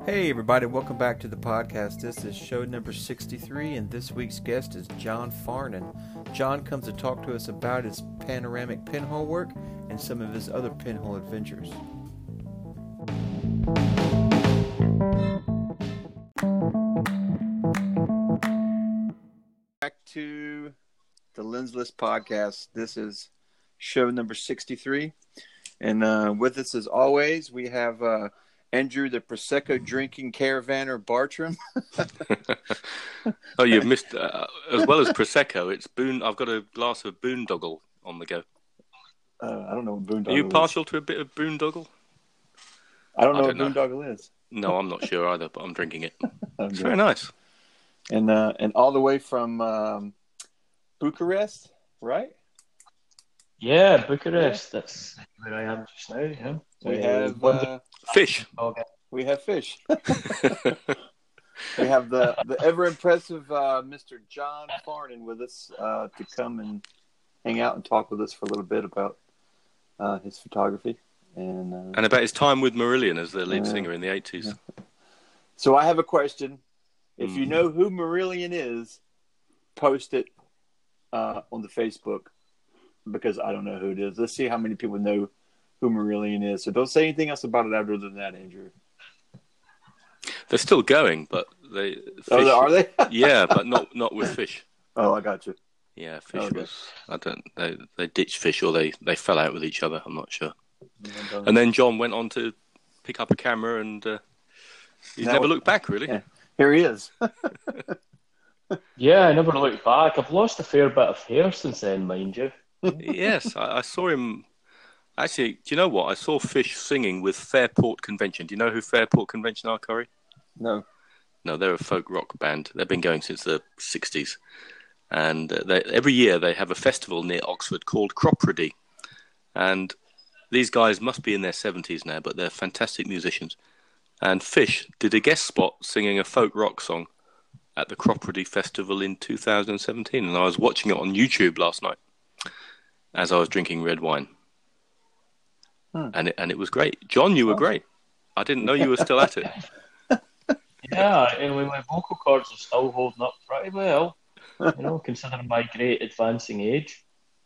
Hey everybody, welcome back to the podcast. This is show number 63 and this week's guest is John Farnan. John comes to talk to us about his panoramic pinhole work and some of his other pinhole adventures. Back to the Lensless podcast. This is show number 63 and with us as always we have Andrew, the Prosecco drinking caravaner Bartram. Oh, you've missed, as well as Prosecco, it's I've got a glass of Boondoggle on the go. I don't know what Boondoggle is. Are you partial to a bit of Boondoggle? I don't know what Boondoggle is. No, I'm not sure either, but I'm drinking it. Okay. It's very nice. And all the way from Bucharest, right? Yeah, Bucharest. Yeah. That's where I am just now. Yeah. We have fish. Okay. We have fish. We have the ever impressive Mr. John Farnan with us to come and hang out and talk with us for a little bit about his photography and about his time with Marillion as the lead singer in the 80s. Yeah. So I have a question. If you know who Marillion is, post it on the Facebook because I don't know who it is. Let's see how many people know who Marillion is. So don't say anything else about it other than that, Andrew. They're still going, but they. Fish, are they? Yeah, but not with Fish. Oh, I got you. Yeah, Fish was. They ditched Fish, or they fell out with each other. I'm not sure. And then John went on to pick up a camera, and he's never looked back. Really. Yeah. Here he is. Yeah, I never looked back. I've lost a fair bit of hair since then, mind you. Yes, I saw him. Actually, do you know what? I saw Fish singing with Fairport Convention. Do you know who Fairport Convention are, Corey? No. No, they're a folk rock band. They've been going since the 60s. And every year they have a festival near Oxford called Cropredy. And these guys must be in their 70s now, but they're fantastic musicians. And Fish did a guest spot singing a folk rock song at the Cropredy Festival in 2017. And I was watching it on YouTube last night as I was drinking red wine. And it was great. John, you were great. I didn't know you were still at it. Yeah, anyway, my vocal cords are still holding up pretty well. Considering my great advancing age.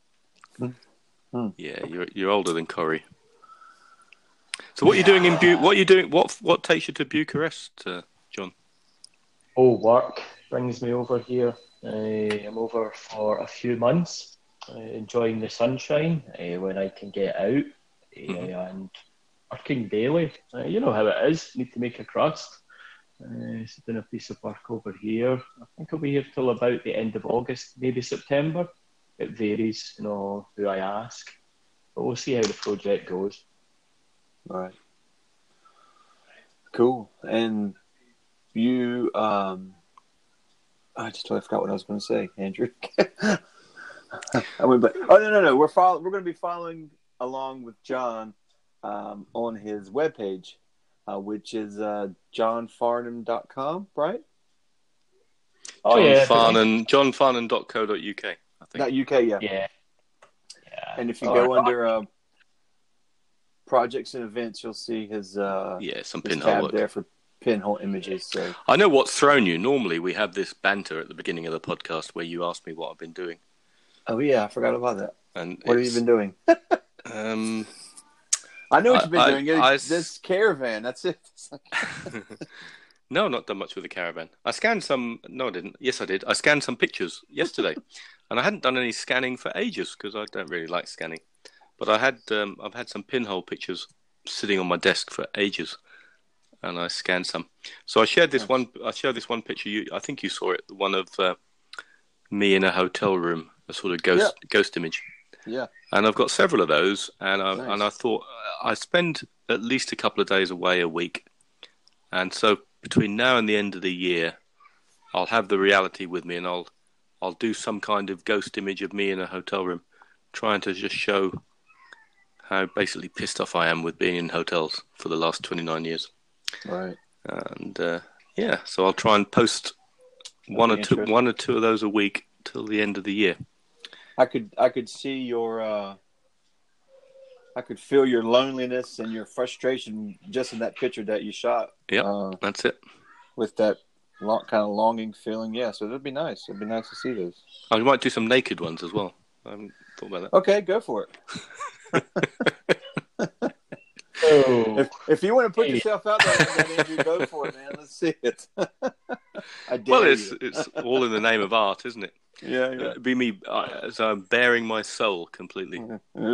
Yeah, you're older than Corey. So what are you doing in What are you doing? What takes you to Bucharest, John? Oh, work brings me over here. I'm over for a few months, enjoying the sunshine when I can get out. And working daily. You know how it is. Need to make a crust. So doing a piece of work over here. I think I'll be here till about the end of August, maybe September. It varies, who I ask. But we'll see how the project goes. All right. Cool. And you, I just totally forgot what I was going to say, Andrew. No. We're going to be following along with John on his webpage, which is johnfarnan.com, right? Oh, yeah. Johnfarnan.co.uk, I think. .uk, yeah. Yeah. And if you go under projects and events, you'll see his some his pinhole tab work there for pinhole images. So I know what's thrown you. Normally we have this banter at the beginning of the podcast where you ask me what I've been doing. Oh yeah, I forgot about that. And what have you been doing? I know what you've been doing. This caravan, that's it. No, not done much with the caravan. I scanned some. No, I didn't. Yes, I did. I scanned some pictures yesterday, and I hadn't done any scanning for ages because I don't really like scanning. But I've had some pinhole pictures sitting on my desk for ages, and I scanned some. So I shared this one. I showed this one picture. I think you saw it. The one of me in a hotel room, a sort of ghost image. Yeah. And I've got several of those, and Nice. I thought I spend at least a couple of days away a week, and so between now and the end of the year, I'll have the reality with me, and I'll do some kind of ghost image of me in a hotel room, trying to just show how basically pissed off I am with being in hotels for the last 29 years. Right. And so I'll try and post one or two of those a week till the end of the year. I could see your I could feel your loneliness and your frustration just in that picture that you shot. Yep, that's it. With that kind of longing feeling. Yeah, so it'd be nice. It'd be nice to see those. I might do some naked ones as well. I haven't thought about that. Okay, go for it. Oh, if you want to put yourself out there, then Andrew, go for it, man. Let's see it. Well, it's all in the name of art, isn't it? Yeah. It'd be me, so I'm bearing my soul completely.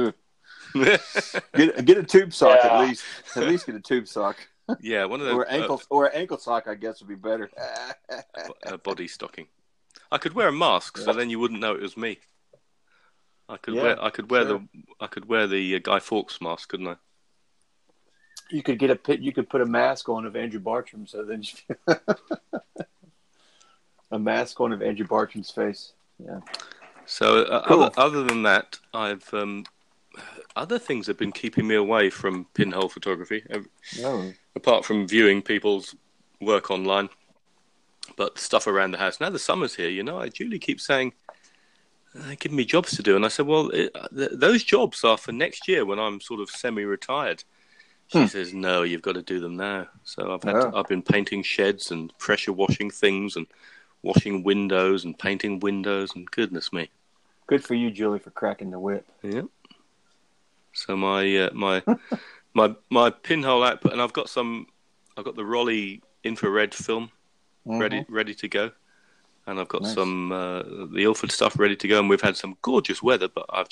Get a tube sock at least. At least get a tube sock. Yeah, one of those. Or an ankle sock, I guess, would be better. A body stocking. I could wear a mask, so then you wouldn't know it was me. I could wear the Guy Fawkes mask, couldn't I? You could you could put a mask on of Andrew Bartram, so then a mask on of Andrew Bartram's face. Yeah. So Cool. other than that, I've other things have been keeping me away from pinhole photography, apart from viewing people's work online. But stuff around the house. Now the summer's here, Julie keeps saying, give me jobs to do. And I said, well, those jobs are for next year when I'm sort of semi-retired. She says, no, you've got to do them now. So I've been painting sheds and pressure washing things and washing windows and painting windows, and goodness me. Good for you, Julie, for cracking the whip. Yeah. So my my pinhole output, and I've got the Rolly infrared film ready to go, and I've got some the Ilford stuff ready to go, and we've had some gorgeous weather, but I've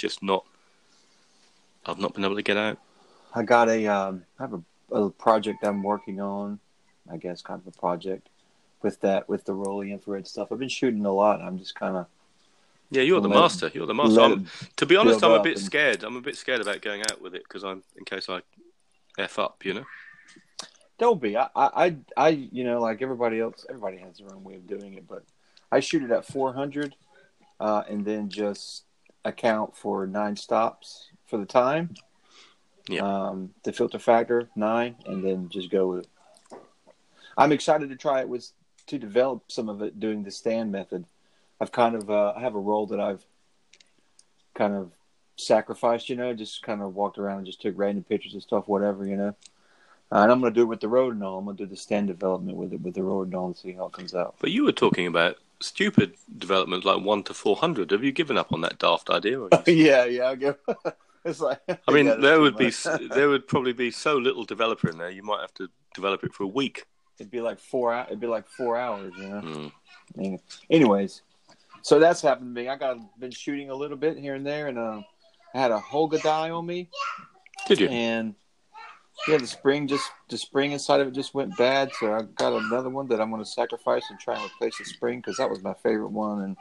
not been able to get out. I got I have a project I'm working on, I guess, kind of a project with the Rolly infrared stuff. I've been shooting a lot. I'm just kind of. Yeah, you're the master. You're the master. To be honest, I'm a bit scared. I'm a bit scared about going out with it because in case I f up, Don't be. I like everybody else. Everybody has their own way of doing it, but I shoot it at 400, and then just account for 9 stops for the time. Yeah. The filter factor 9, and then just go with it. I'm excited to try it to develop some of it doing the stand method. I've kind of I have a roll that I've kind of sacrificed, just kind of walked around and just took random pictures of stuff, whatever, And I'm going to do it with the Rodinal. I'm going to do the stand development with the Rodinal and see how it comes out. But you were talking about stupid development like 1 to 400. Have you given up on that daft idea? Or yeah. I go. It's like. I mean, there would probably be so little developer in there. You might have to develop it for a week. It'd be like 4 hours. It'd be like 4 hours. I mean, anyways, so that's happened to me. Been shooting a little bit here and there, and I had a Holga die on me. Did you? And yeah, the spring inside of it just went bad. So I got another one that I'm going to sacrifice and try and replace the spring because that was my favorite one.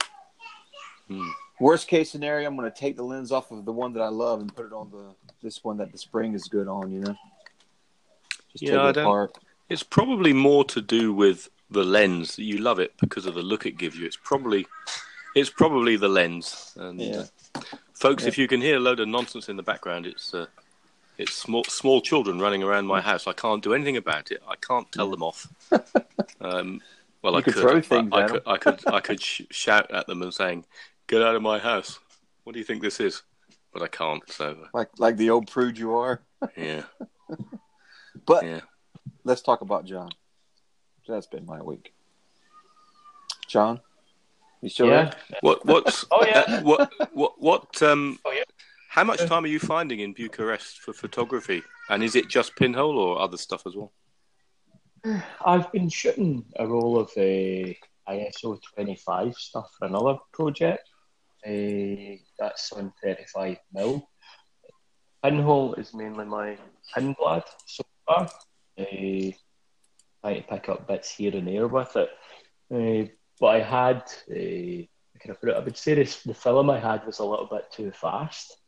And worst case scenario, I'm going to take the lens off of the one that I love and put it on this one that the spring is good on. Just take it apart. It's probably more to do with the lens. You love it because of the look it gives you. It's probably the lens. And folks, if you can hear a load of nonsense in the background, it's small children running around my house. I can't do anything about it. I can't tell them off. Well, I could throw things at them. I could shout at them and saying, "Get out of my house! What do you think this is?" But I can't. So like the old prude you are. Yeah. But let's talk about John. That's been my week. John, you still there? What? Oh yeah. What? How much time are you finding in Bucharest for photography? And is it just pinhole or other stuff as well? I've been shooting a roll of ISO 25 stuff for another project. That's on 35mm. Pinhole is mainly my Pinblad so far. Trying to pick up bits here and there with it. But I had, I would say the film I had was a little bit too fast.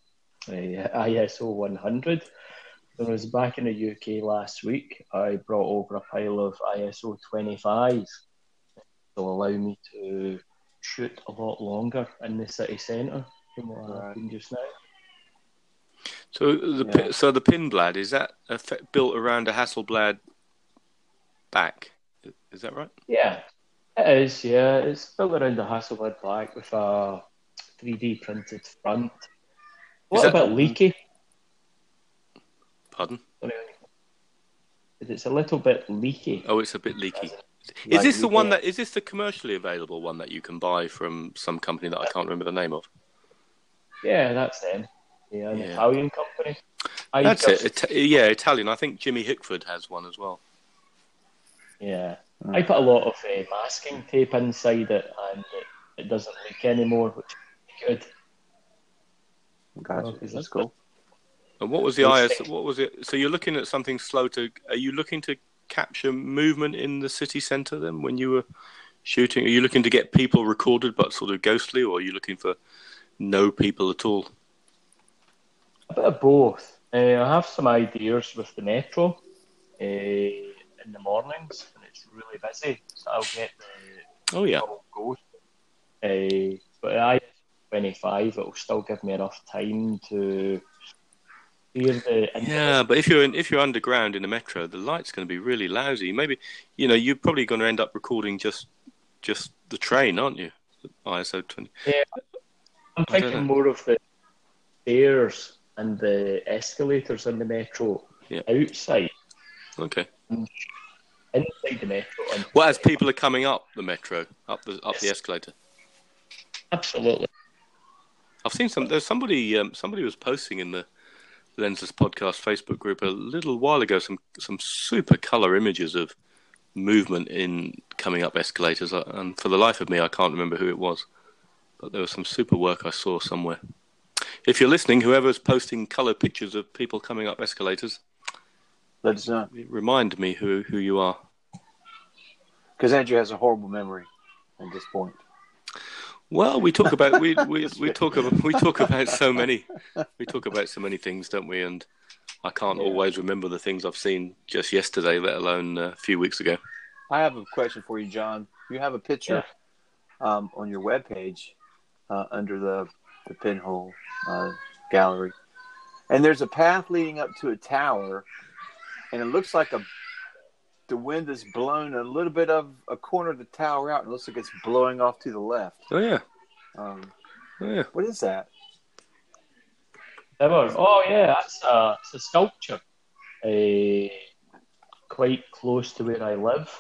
ISO 100. When I was back in the UK last week, I brought over a pile of ISO 25 to allow me to shoot a lot longer in the city centre than what I've been just now. So the Pinblad, is that built around a Hasselblad back? Is that right? Yeah, it is. Yeah, it's built around a Hasselblad back with a 3D printed front. A little bit leaky. Pardon? It's a little bit leaky. Oh, it's a bit leaky. Like Is this the leaky? one that is this the commercially available one that you can buy from some company that I can't remember the name of? Yeah, that's them. Yeah, an Yeah. Italian company. That's it. Yeah, Italian. I think Jimmy Hickford has one as well. Yeah. I put a lot of masking tape inside it, and it doesn't leak anymore, which is good. Gotcha. That's cool. And what was the IS? What was it? So you're looking at something slow to. Are you looking to capture movement in the city centre then when you were shooting? Are you looking to get people recorded but sort of ghostly, or are you looking for no people at all? A bit of both. I have some ideas with the metro in the mornings when it's really busy, so I'll get the ghost. But at IS-25, it'll still give me enough time to hear the. Yeah, but if you're underground in the metro, the light's going to be really lousy. Maybe you're probably going to end up recording just the train, aren't you? ISO 20. Yeah, I'm thinking more of the stairs and the escalators in the metro outside. Okay. Inside the metro. Well, as people are coming up the metro, up the escalator. Absolutely. I've seen there's somebody was posting in the Lensless Podcast Facebook group a little while ago some super colour images of movement in coming up escalators, and for the life of me I can't remember who it was, but there was some super work I saw somewhere. If you're listening, whoever's posting colour pictures of people coming up escalators, let us know. Remind me who you are. Because Andrew has a horrible memory at this point. Well, we talk about we talk about so many things, don't we? And I can't always remember the things I've seen just yesterday, let alone a few weeks ago. I have a question for you, John. You have a picture on your webpage under the pinhole gallery, and there's a path leading up to a tower, and it looks like the wind has blown a little bit of a corner of the tower out, and it looks like it's blowing off to the left. Oh yeah. What is that? Oh yeah, it's a sculpture, quite close to where I live.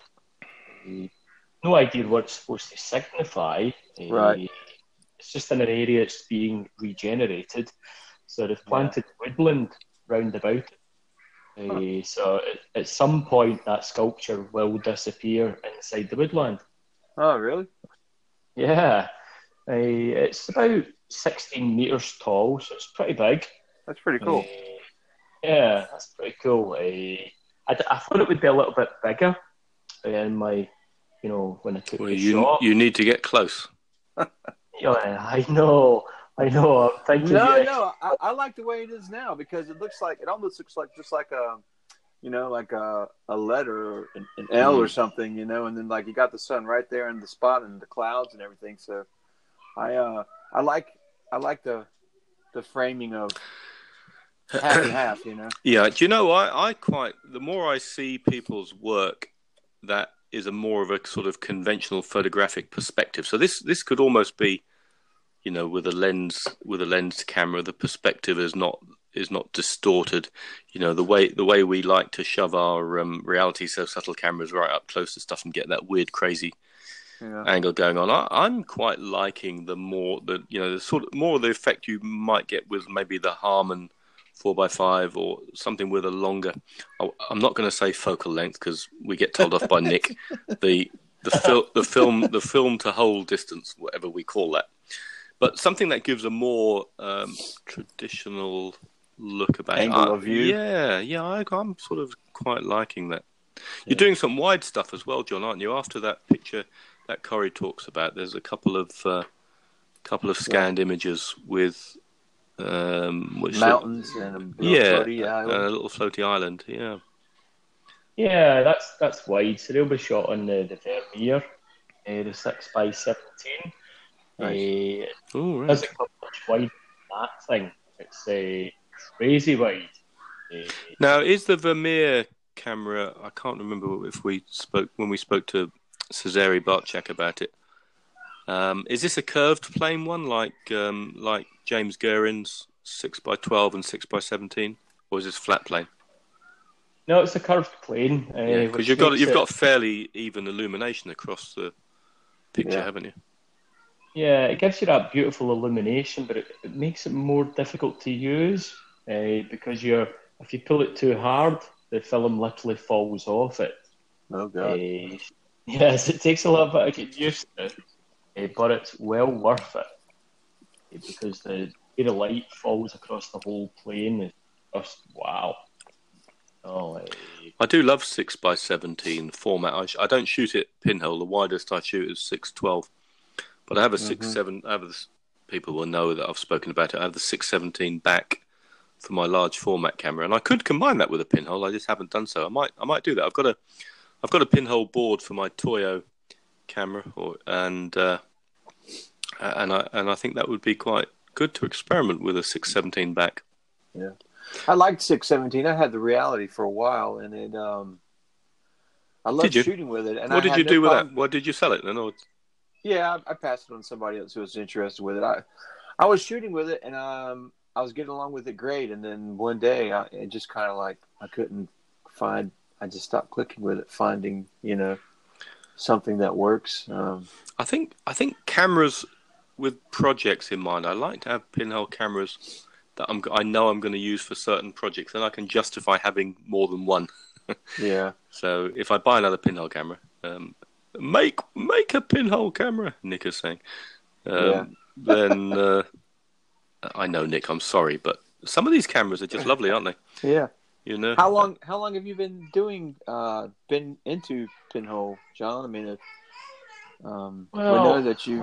No idea what it's supposed to signify. Right. It's just in an area that's being regenerated, so they've planted woodland round about it. So at some point that sculpture will disappear inside the woodland. Oh, really? Yeah. It's about 16 metres tall, so it's pretty big. That's pretty cool. Yeah, that's pretty cool. I thought it would be a little bit bigger in my, when I took the shot. You need to get close. Yeah, I know. I'm thinking. No. I like the way it is now because it almost looks like just like a, like a letter or an L or something, and then like you got the sun right there in the spot and the clouds and everything. So I like the framing of half and half, Yeah, do you know, the more I see people's work, that is a more of a sort of conventional photographic perspective. So this could almost be, with a lens camera, the perspective is not distorted. The way we like to shove our reality so subtle cameras right up close to stuff and get that weird, crazy angle going on. I'm quite liking the sort of more of the effect you might get with maybe the Harman 4x5 or something with a longer. I'm not going to say focal length because we get told off by Nick. The film to hold distance, whatever we call that. But something that gives a more traditional look about angle of view. I'm sort of quite liking that. You're doing some wide stuff as well, John, aren't you? After that picture that Corey talks about, there's a couple of scanned images with mountains and a little floaty island. Yeah, that's wide. So they'll be shot on the Vermeer, the 6x17. Nice. Right. Doesn't come much wide that thing. It's crazy wide. Now, is the Vermeer camera? I can't remember if we spoke to Cezary Bartczak about it. Is this a curved plane one like James Guerin's 6x12 and 6x17, or is this flat plane? No, it's a curved plane. Because which you've makes got fairly even illumination across the picture, haven't you? Yeah, it gives you that beautiful illumination, but it makes it more difficult to use because if you pull it too hard, the film literally falls off it. Oh God. Yes, it takes a little bit of getting used to, but it's well worth it because the way the light falls across the whole plane is just wow. Oh, I do love 6x17 format. I don't shoot it pinhole. The widest I shoot is 612. But I have a 6.7. People will know that I've spoken about it. I have the 6.17 back for my large format camera, and I could combine that with a pinhole. I just haven't done so. I might do that. I've got a pinhole board for my Toyo camera, and I think that would be quite good to experiment with a 6.17 back. Yeah, I liked 6.17. I had the Reality for a while, and it I loved shooting with it. And what did you do with that? What did you sell it then? Or... Yeah, I passed it on to somebody else who was interested with it. I was shooting with it, and I was getting along with it great. And then one day, it just kind of like I couldn't find. I just stopped clicking with it, finding something that works. I think cameras with projects in mind. I like to have pinhole cameras that I know I'm going to use for certain projects, and I can justify having more than one. Yeah. So if I buy another pinhole camera. Make a pinhole camera, Nick is saying. Then I know, Nick, I'm sorry, but some of these cameras are just lovely, aren't they? Yeah. How long have you been been into pinhole, John? I mean, we know that you.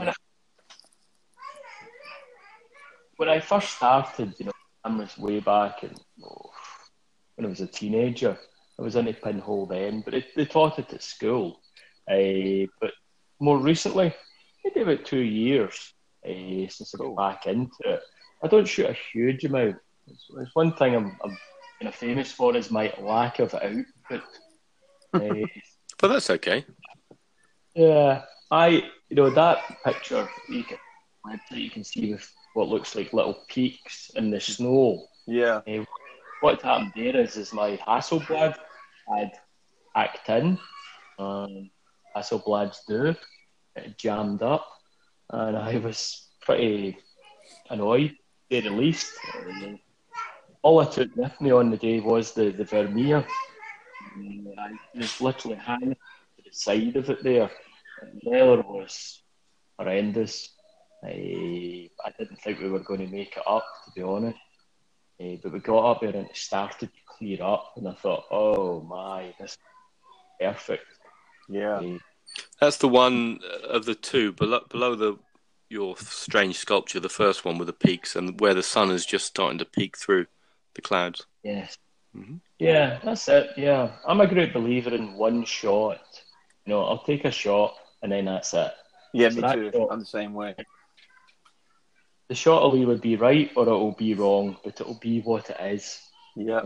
When I first started, cameras way back, when I was a teenager, I was into pinhole then, but they taught it at school. But more recently, maybe about 2 years since I got back into it. I don't shoot a huge amount. It's one thing I'm kind of famous for is my lack of output. But that's okay. Yeah, that picture you can see with what looks like little peaks in the snow. Yeah. What happened there is my Hasselblad had hacked in. Hasselblad's do. It jammed up, and I was pretty annoyed, to say the least. All I took with me on the day was the Vermeer. I was literally hanging to the side of it there. And the weather was horrendous. I didn't think we were going to make it up, to be honest. But we got up there and it started to clear up, and I thought, oh my, this is perfect. Yeah. That's the one of the two below your strange sculpture, the first one with the peaks and where the sun is just starting to peek through the clouds. Yes. Mm-hmm. Yeah, that's it. Yeah. I'm a great believer in one shot. I'll take a shot and then that's it. Yeah, me too. Shot, I'm the same way. The shot will either be right or it'll be wrong, but it'll be what it is. Yeah.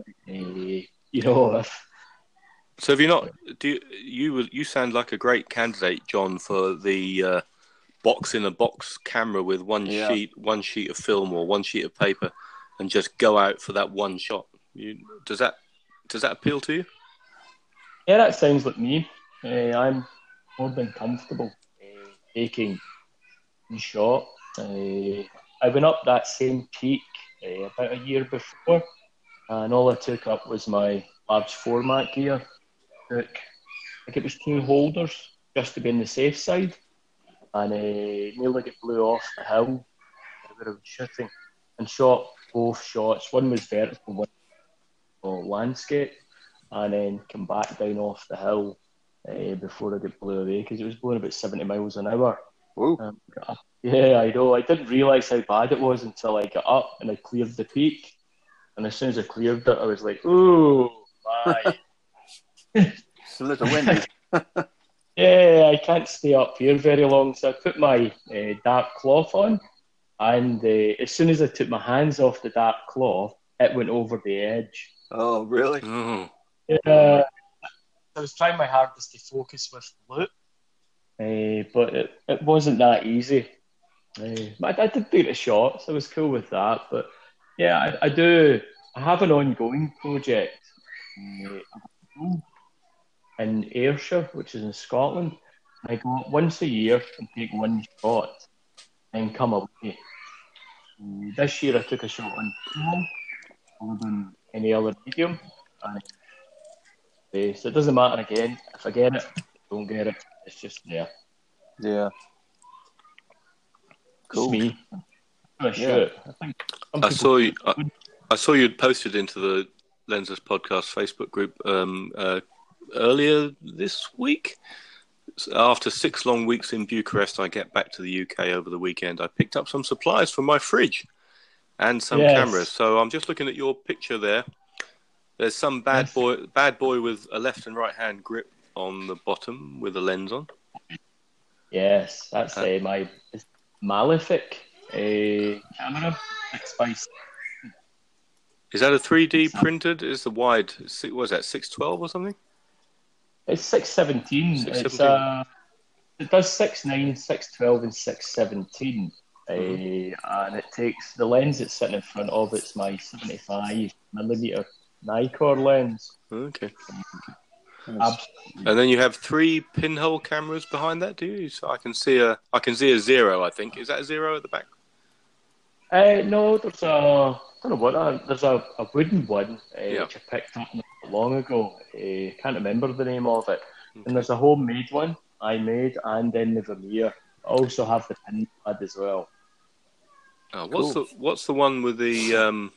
So have you not? You sound like a great candidate, John, for the box in a box camera with one sheet of film or one sheet of paper, and just go out for that one shot. Does that appeal to you? Yeah, that sounds like me. I'm more than comfortable taking one shot. I went up that same peak about a year before, and all I took up was my large format gear. I think it was 2 holders just to be on the safe side, and nearly got blew off the hill where I was shooting, and shot both shots. One was vertical, one was landscape, and then come back down off the hill before I got blew away because it was blowing about 70 miles an hour. Yeah, I know. I didn't realise how bad it was until I got up and I cleared the peak, and as soon as I cleared it, I was like, "Ooh, my." It's a little windy. Yeah, I can't stay up here very long, so I put my dark cloth on, and as soon as I took my hands off the dark cloth, it went over the edge. Oh, really? Oh. Yeah. I was trying my hardest to focus with the loop, but it wasn't that easy. I did do the shots. I was cool with that, but yeah, I have an ongoing project in Ayrshire, which is in Scotland. I go up once a year and take one shot and come away. This year I took a shot on pinhole other than any other medium. And so it doesn't matter again. If I get it, don't get it. It's just there. Yeah. Cool. It's me. I shoot. I think I saw you'd posted into the Lenses Podcast Facebook group earlier this week. After 6 long weeks in Bucharest, I get back to the UK over the weekend. I picked up some supplies from my fridge and some cameras. So I'm just looking at your picture there. There's some bad boy with a left and right hand grip on the bottom with a lens on. Yes, that's my Malefic camera. 6x. Is that a 3D printed? Is the wide? What was that 612 or something? It's 617. It does 6.9, 6.12, and 6.17. And it takes the lens it's sitting in front of. It's my 75mm Nikkor lens. Okay. Absolutely. And then you have 3 pinhole cameras behind that, do you? So I can see a 0. I think is that a 0 at the back? No, there's there's a wooden one which I picked up not long ago. Can't remember the name of it. Okay. And there's a homemade one I made, and then the Vermeer. I also have the pin pad as well. Oh, what's the one with the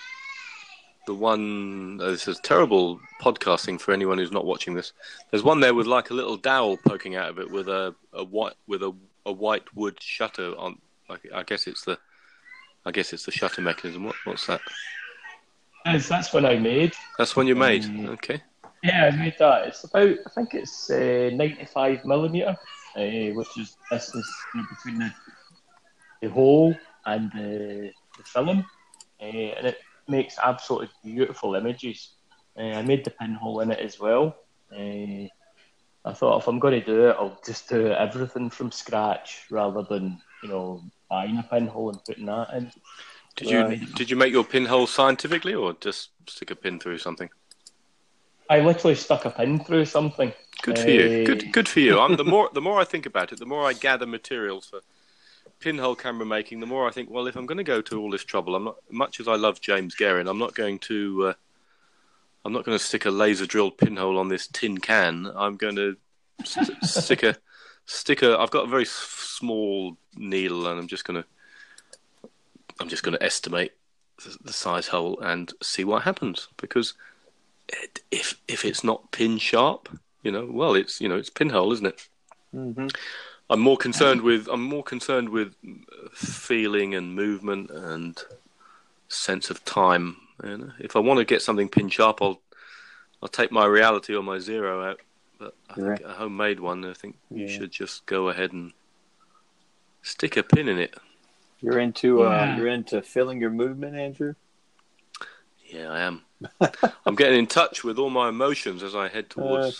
one? This is terrible podcasting for anyone who's not watching this. There's one there with like a little dowel poking out of it with a white wood shutter on. I guess it's the shutter mechanism. What's that? That's one I made. That's one you made. Okay. Yeah, I made that. It's about, I think it's 95mm, which is distance between the hole and the film, and it makes absolutely beautiful images. I made the pinhole in it as well. I thought if I'm going to do it, I'll just do everything from scratch rather than buying a pinhole and putting that in. Did you make your pinhole scientifically or just stick a pin through something? I literally stuck a pin through something. Good for you. Good for you. The more I think about it, the more I gather materials for pinhole camera making. The more I think, well, if I'm going to go to all this trouble, I'm not. Much as I love James Guerin, I'm not going to stick a laser drilled pinhole on this tin can. I'm going to stick a. I've got a very small needle, and I'm just going to estimate the size hole and see what happens. Because if it's not pin sharp, it's pinhole, isn't it? Mm-hmm. I'm more concerned with feeling and movement and sense of time. If I want to get something pin sharp, I'll take my Reality or my 0 out. But I think a homemade one, I think you should just go ahead and stick a pin in it. You're into feeling your movement, Andrew? Yeah, I am. I'm getting in touch with all my emotions as I head towards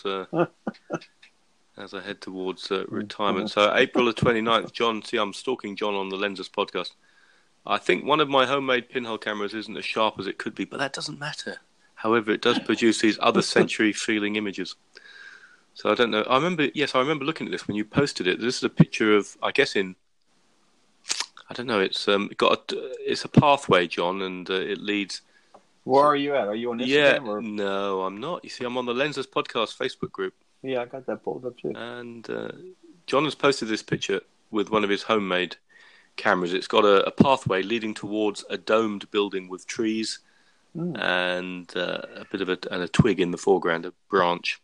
retirement. So April the 29th, John, see, I'm stalking John on the Lenses Podcast. I think one of my homemade pinhole cameras isn't as sharp as it could be, but that doesn't matter. However, it does produce these other century feeling images. So I don't know. I remember looking at this when you posted it. This is a picture of, I guess I don't know. It's it's a pathway, John, and it leads. Where are you at? Are you on Instagram? Yeah, no, I'm not. You see, I'm on the Lenses Podcast Facebook group. Yeah, I got that pulled up too. And John has posted this picture with one of his homemade cameras. It's got a pathway leading towards a domed building with trees and a bit of a twig in the foreground, a branch.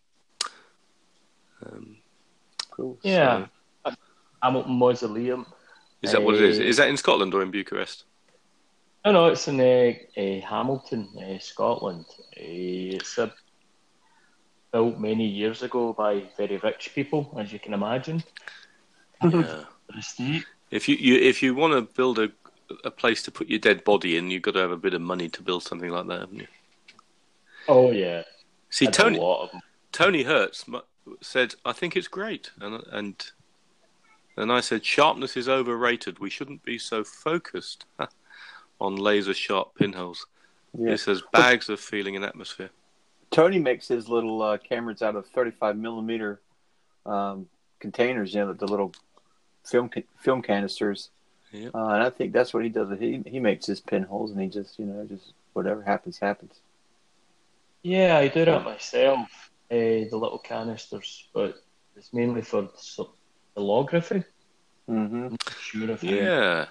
Cool. Yeah. So, Hamilton Mausoleum. Is that what it is? Is that in Scotland or in Bucharest? No, it's in Hamilton, Scotland. It's built many years ago by very rich people, as you can imagine. Yeah. If you want to build a place to put your dead body in, you've got to have a bit of money to build something like that, haven't you? Oh yeah. See, Tony Hertz said, "I think it's great," and I said, "Sharpness is overrated. We shouldn't be so focused on laser sharp pinholes." Yeah. This has bags of feeling and atmosphere. Tony makes his little cameras out of 35 millimeter containers, the little film canisters. Yeah. And I think that's what he does. He makes his pinholes, and he just whatever happens. Yeah, I do that myself. The little canisters, but it's mainly for photography. Mm-hmm. I'm not sure if Yeah,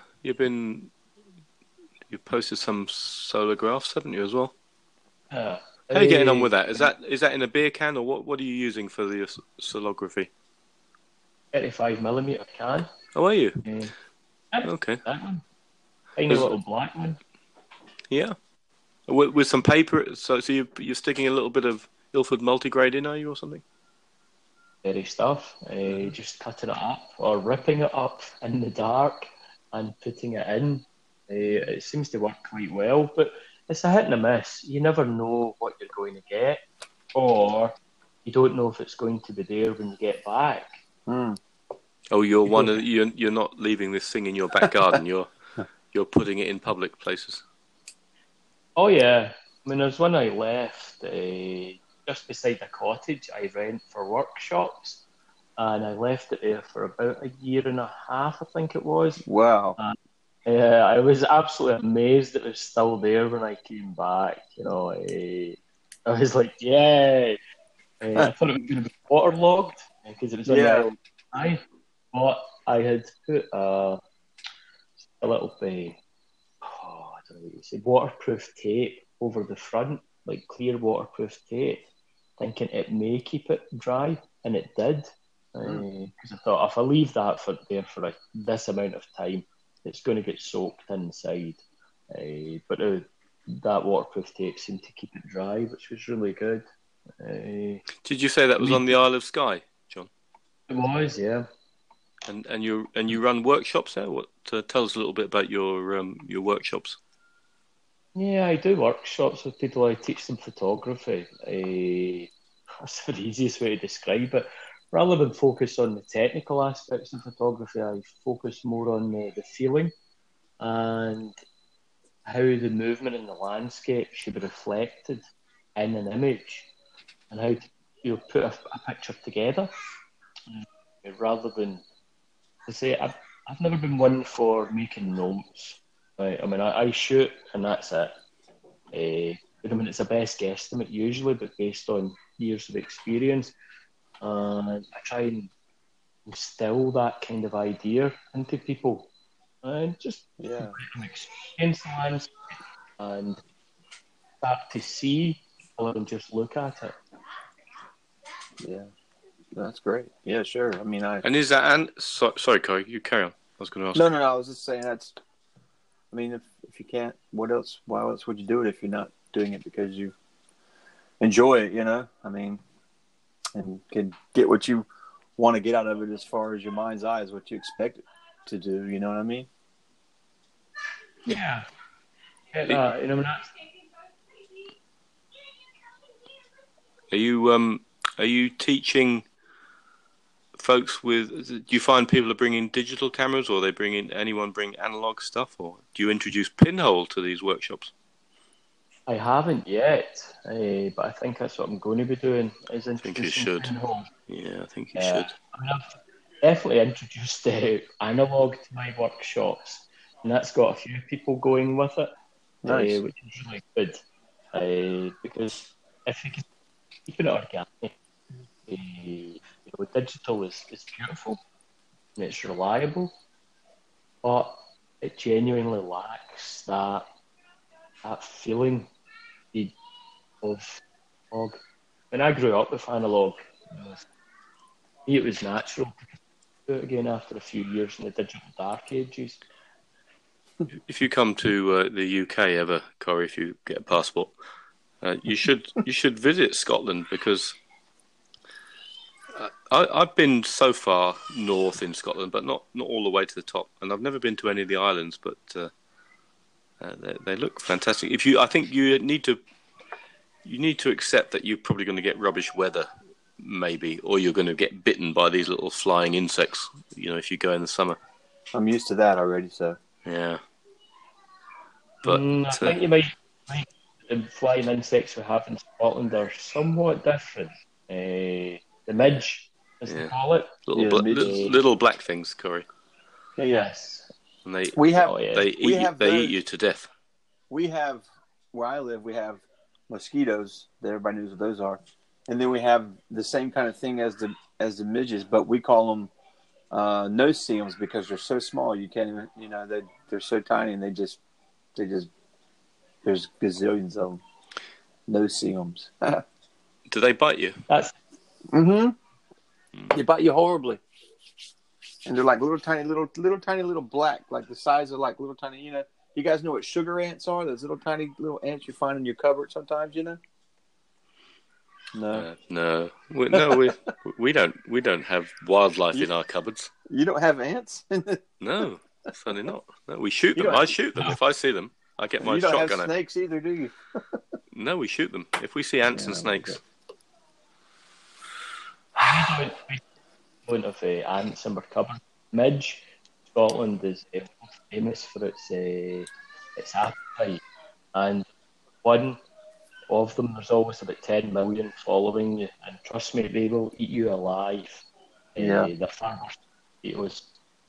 you've posted some solographs, haven't you, as well? Yeah. How are you getting on with that? Is that in a beer can, or what are you using for the solography? 35mm can. Oh, are you? Yeah. Okay. That one. Tiny little black one. Yeah. With some paper, so you're sticking a little bit of Ilford multigrade in, are you, or something? Very stuff. Just cutting it up or ripping it up in the dark and putting it in. It seems to work quite well, but it's a hit and a miss. You never know what you're going to get, or you don't know if it's going to be there when you get back. Mm. Oh, you're not leaving this thing in your back garden. You're putting it in public places. Oh yeah, I mean, there's one I left just beside the cottage I rent for workshops, and I left it there for about a year and a half, I think it was. Wow. Yeah, I was absolutely amazed it was still there when I came back. I was like, yay! I thought it was going to be waterlogged because it was on the Isle of Skye, but I had put a little I don't know what you say, waterproof tape over the front, like clear waterproof tape, thinking it may keep it dry, and it did. Because I thought if I leave that there for this amount of time, it's going to get soaked inside. But that waterproof tape seemed to keep it dry, which was really good. Did you say that was on the Isle of Skye, John? It was, yeah. And you run workshops there? Tell us a little bit about your workshops. Yeah, I do workshops with people. I teach them photography. That's the easiest way to describe it. Rather than focus on the technical aspects of photography, I focus more on the feeling and how the movement in the landscape should be reflected in an image, and how to put a picture together. Rather than, I say, I've never been one for making notes. Right? I mean, I shoot and that's it. I mean, it's a best guesstimate usually, but based on years of experience. And I try and instill that kind of idea into people and just let them experience the landscape and start to see rather than just look at it. Yeah, that's great. Yeah, sure. I mean, And is that sorry, Corey, you carry on. I was going to ask. No. I was just saying that's. I mean, if you can't, what else? Why else would you do it if you're not doing it because you enjoy it? I mean, and can get what you want to get out of it as far as your mind's eye is what you expect it to do. You know what I mean? Yeah. Are you teaching folks with? Do you find people are bringing digital cameras, or anyone bring analog stuff, or do you introduce pinhole to these workshops? I haven't yet, but I think that's what I'm going to be doing. I think you should. Pinhole. Yeah, I think you should. I mean, I've definitely introduced analog to my workshops, and that's got a few people going with it, nice. Which is really good. Because if you can keep it organic, digital is beautiful and it's reliable, but it genuinely lacks that feeling of analog. When I grew up with analog, it was natural to do it again after a few years in the digital dark ages. If you come to the UK ever, Corey, if you get a passport, you should visit Scotland, because I've been so far north in Scotland, but not all the way to the top, and I've never been to any of the islands, but they look fantastic. I think you need to accept that you're probably going to get rubbish weather, maybe, or you're going to get bitten by these little flying insects. If you go in the summer. I'm used to that already, so yeah. But I think you might the flying insects we have in Scotland are somewhat different. The midge, as they call it. Little black things, Corey. Yeah. Yes. And they those. eat you to death. We have, where I live, we have mosquitoes that everybody knows what those are. And then we have the same kind of thing as the midges, but we call them no-see-ums because they're so small. You can't even, they're so tiny, and they just there's gazillions of them. No-see-ums. Do they bite you? They bite you horribly. And they're like little tiny black, like the size of like little tiny, you guys know what sugar ants are? Those little tiny little ants you find in your cupboard sometimes, No. No. We don't have wildlife in our cupboards. You don't have ants? No, certainly not. No, we shoot them. I shoot them if I see them. I get my shotgun. You don't have snakes either, do you? No, we shoot them if we see ants and snakes. We don't have ants in our cupboard. Midge, Scotland is famous for its appetite, and one of them, there's always about 10 million following you, and trust me, they will eat you alive. The farmers mosquitoes.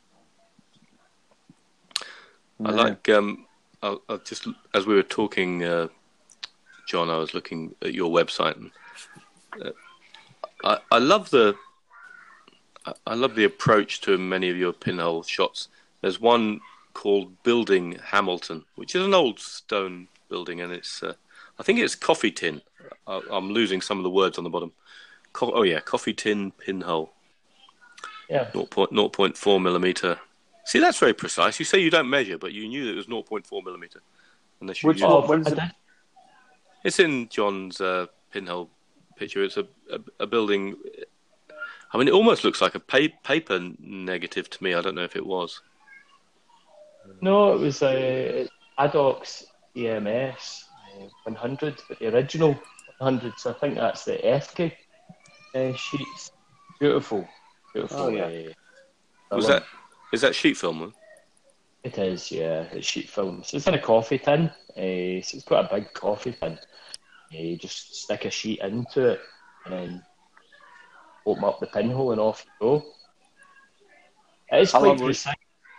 I like. I'll just as we were talking, John, I was looking at your website, and I love the approach to many of your pinhole shots. There's one called Building Hamilton, which is an old stone building, and it's I think it's coffee tin. I'm losing some of the words on the bottom. Coffee tin pinhole. Yeah. 0.4 millimeter. See, that's very precise. You say you don't measure, but you knew that it was 0.4 millimeter. Unless you it's in John's pinhole picture. It's a building. I mean, it almost looks like a paper negative to me. I don't know if it was. No, it was Adox EMS 100, but the original 100. So I think that's the FK sheets. Beautiful. Oh yeah. Is that sheet film one? It is, yeah. It's sheet film. So it's in a coffee tin. So it's quite a big coffee tin. You just stick a sheet into it and then open up the pinhole and off you go. It is quite precise.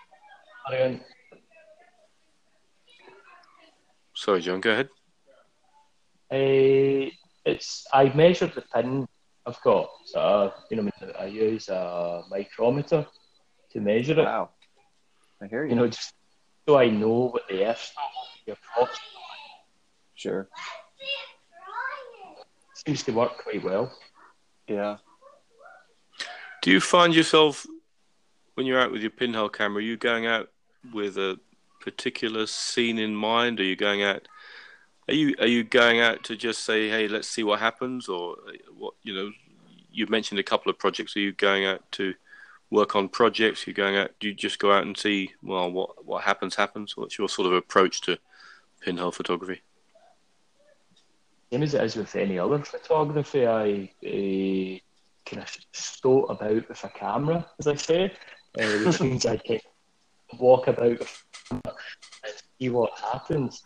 Sorry, John, go ahead. I measured the pin I've got. So I use a micrometer to measure it. Wow. I hear you. Just so I know what the f-stop will be approximately. Sure. Seems to work quite well. Yeah. Do you find yourself, when you're out with your pinhole camera, are you going out with a particular scene in mind? Are you going out? Are you going out to just say, hey, let's see what happens, or what? You've mentioned a couple of projects. Are you going out to work on projects? Are you going out? Do you just go out and see? Well, what happens? What's your sort of approach to pinhole photography? Same as it is with any other photography, I kind of stoat about with a camera, as I say, which means I can walk about and see what happens.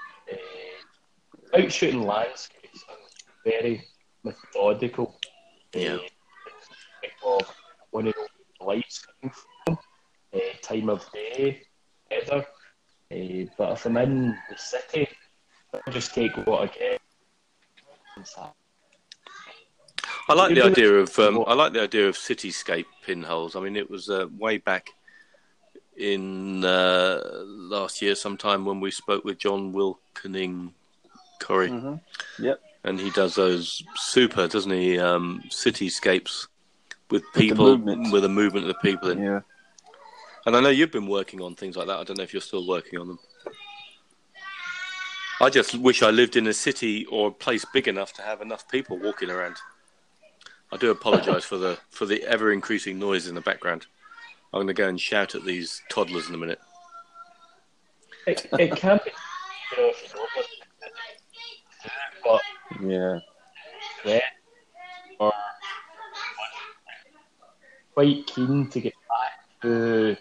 Out shooting landscapes, I'm very methodical. Of when the lights coming from, time of day, weather. But if I'm in the city, I just take what I get. I like the idea of cityscape pinholes. I mean, it was way back in last year, sometime when we spoke with John Wilkening, Corey. Mm-hmm. Yep. And he does those super, doesn't he? Cityscapes with people, with the movement of the people in. Yeah. And I know you've been working on things like that. I don't know if you're still working on them. I just wish I lived in a city or a place big enough to have enough people walking around. I do apologise for the ever increasing noise in the background. I'm going to go and shout at these toddlers in a minute. It can be, but yeah, or quite keen to get back to.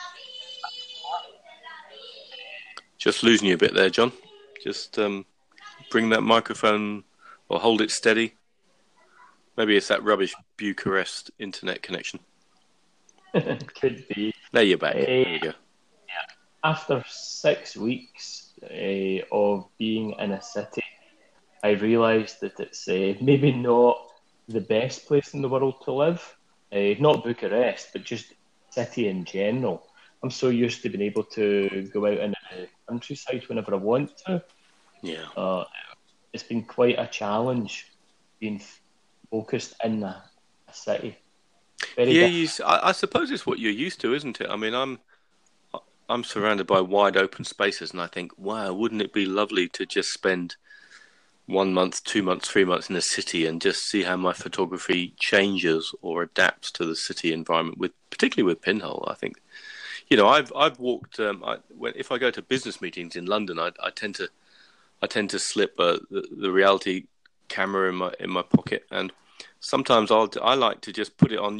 Just losing you a bit there, John. Just bring that microphone or hold it steady? Maybe it's that rubbish Bucharest internet connection. Could be. There you're back. There you go. After 6 weeks of being in a city, I realised that it's maybe not the best place in the world to live. Not Bucharest, but just city in general. I'm so used to being able to go out in the countryside whenever I want to. Yeah. It's been quite a challenge being focused in a city. I suppose it's what you're used to, isn't it? I mean, I'm surrounded by wide open spaces, and I think, wow, wouldn't it be lovely to just spend 1 month, 2 months, 3 months in a city and just see how my photography changes or adapts to the city environment, particularly with Pinhole. I think, I've walked. If I go to business meetings in London, I tend to slip the reality camera in my pocket, and sometimes I like to just put it on.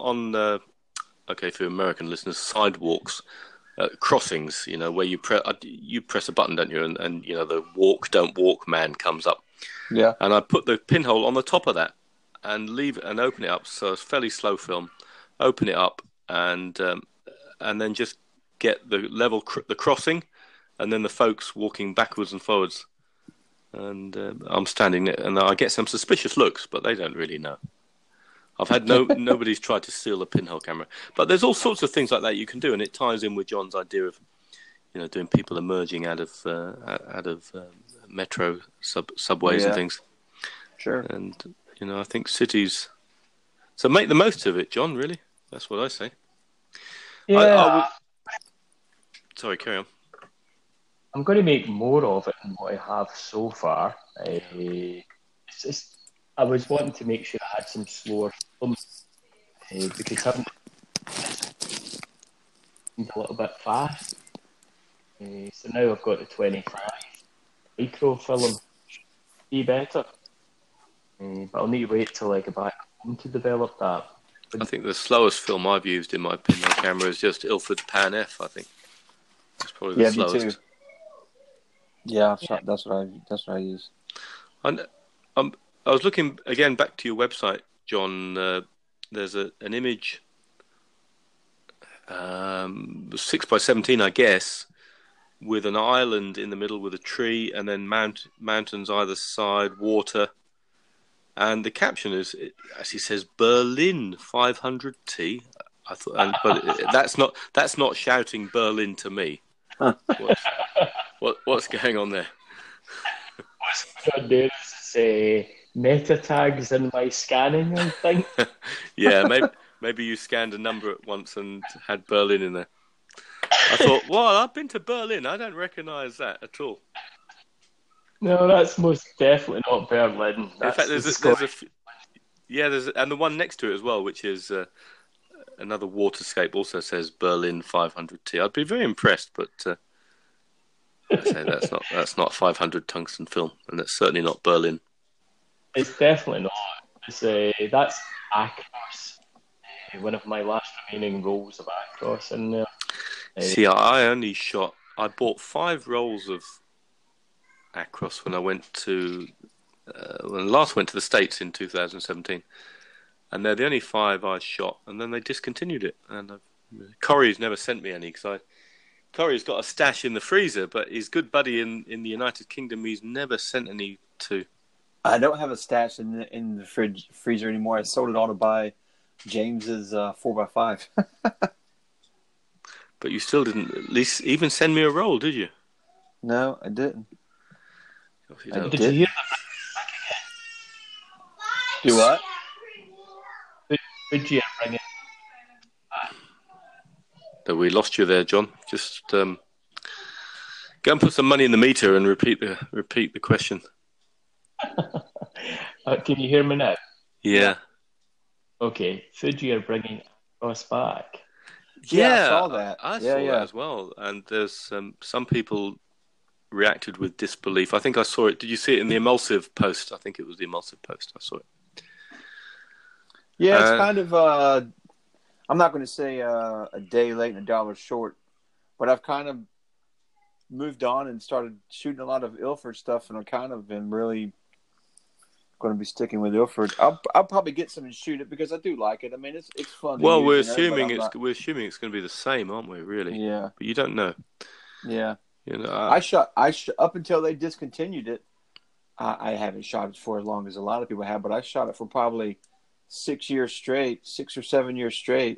For American listeners, sidewalks. Crossings, where you press a button, don't you? And the don't walk man comes up. Yeah. And I put the pinhole on the top of that and leave it and open it up. So it's fairly slow film. Open it up and then just get the level the crossing, and then the folks walking backwards and forwards. And I'm standing there, and I get some suspicious looks, but they don't really know. I've had nobody's tried to steal a pinhole camera, but there's all sorts of things like that you can do, and it ties in with John's idea of, doing people emerging out of metro subways and things. Sure. And I think cities. So make the most of it, John. Really, that's what I say. Yeah. Sorry, carry on. I'm going to make more of it than what I have so far. I was wanting to make sure I had some slower films because I'm a little bit fast. So now I've got the 25 micro film. Be better. But I'll need to wait till I get back home to develop that. I think the slowest film I've used in my pinhole camera is just Ilford Pan F. I think it's probably the slowest. Me too. Yeah, that's what I use. And I was looking again back to your website, John. There's an image, 6x17, I guess, with an island in the middle with a tree, and then mountains either side, water, and the caption is, it actually says Berlin 500T. I thought, but that's not shouting Berlin to me. What's going on there? What's going on? Say meta tags in my scanning, I think. Yeah, maybe you scanned a number at once and had Berlin in there. I thought, well, I've been to Berlin. I don't recognise that at all. No, that's most definitely not Berlin. That's in fact, there's and the one next to it as well, which is another waterscape, also says Berlin 500T. I'd be very impressed, but I say that's not 500 tungsten film, and that's certainly not Berlin. It's definitely not. That's Acros, one of my last remaining rolls of Acros in there. See, I bought 5 rolls of Acros when I went to when I last went to the States in 2017, and they're the only 5 I shot, and then they discontinued it. And Corey's never sent me any because Corey's got a stash in the freezer, but his good buddy in the United Kingdom, he's never sent any to. I don't have a stash in the freezer anymore. I sold it all to buy James's 4x5. But you still didn't at least even send me a roll, did you? No, I didn't. Did you hear that? Do what? Would you bring it? We lost you there, John. Just go and put some money in the meter and repeat the question. Can you hear me now? Yeah. Okay. Fuji are bringing us back. Yeah, I saw that. I saw that as well. And there's some people reacted with disbelief. I think I saw it. Did you see it in the Emulsive post? I think it was the Emulsive post. I saw it. Yeah, it's kind of. I'm not going to say a day late and a dollar short, but I've kind of moved on and started shooting a lot of Ilford stuff, and I kind of been really going to be sticking with Ilford. I'll probably get some and shoot it because I do like it. I mean, it's fun. Well, to we're use, assuming but we're assuming it's going to be the same, aren't we? Really? Yeah. But you don't know. Yeah. You know, I shot up until they discontinued it. I haven't shot it for as long as a lot of people have, but I shot it for probably 6 or 7 years straight.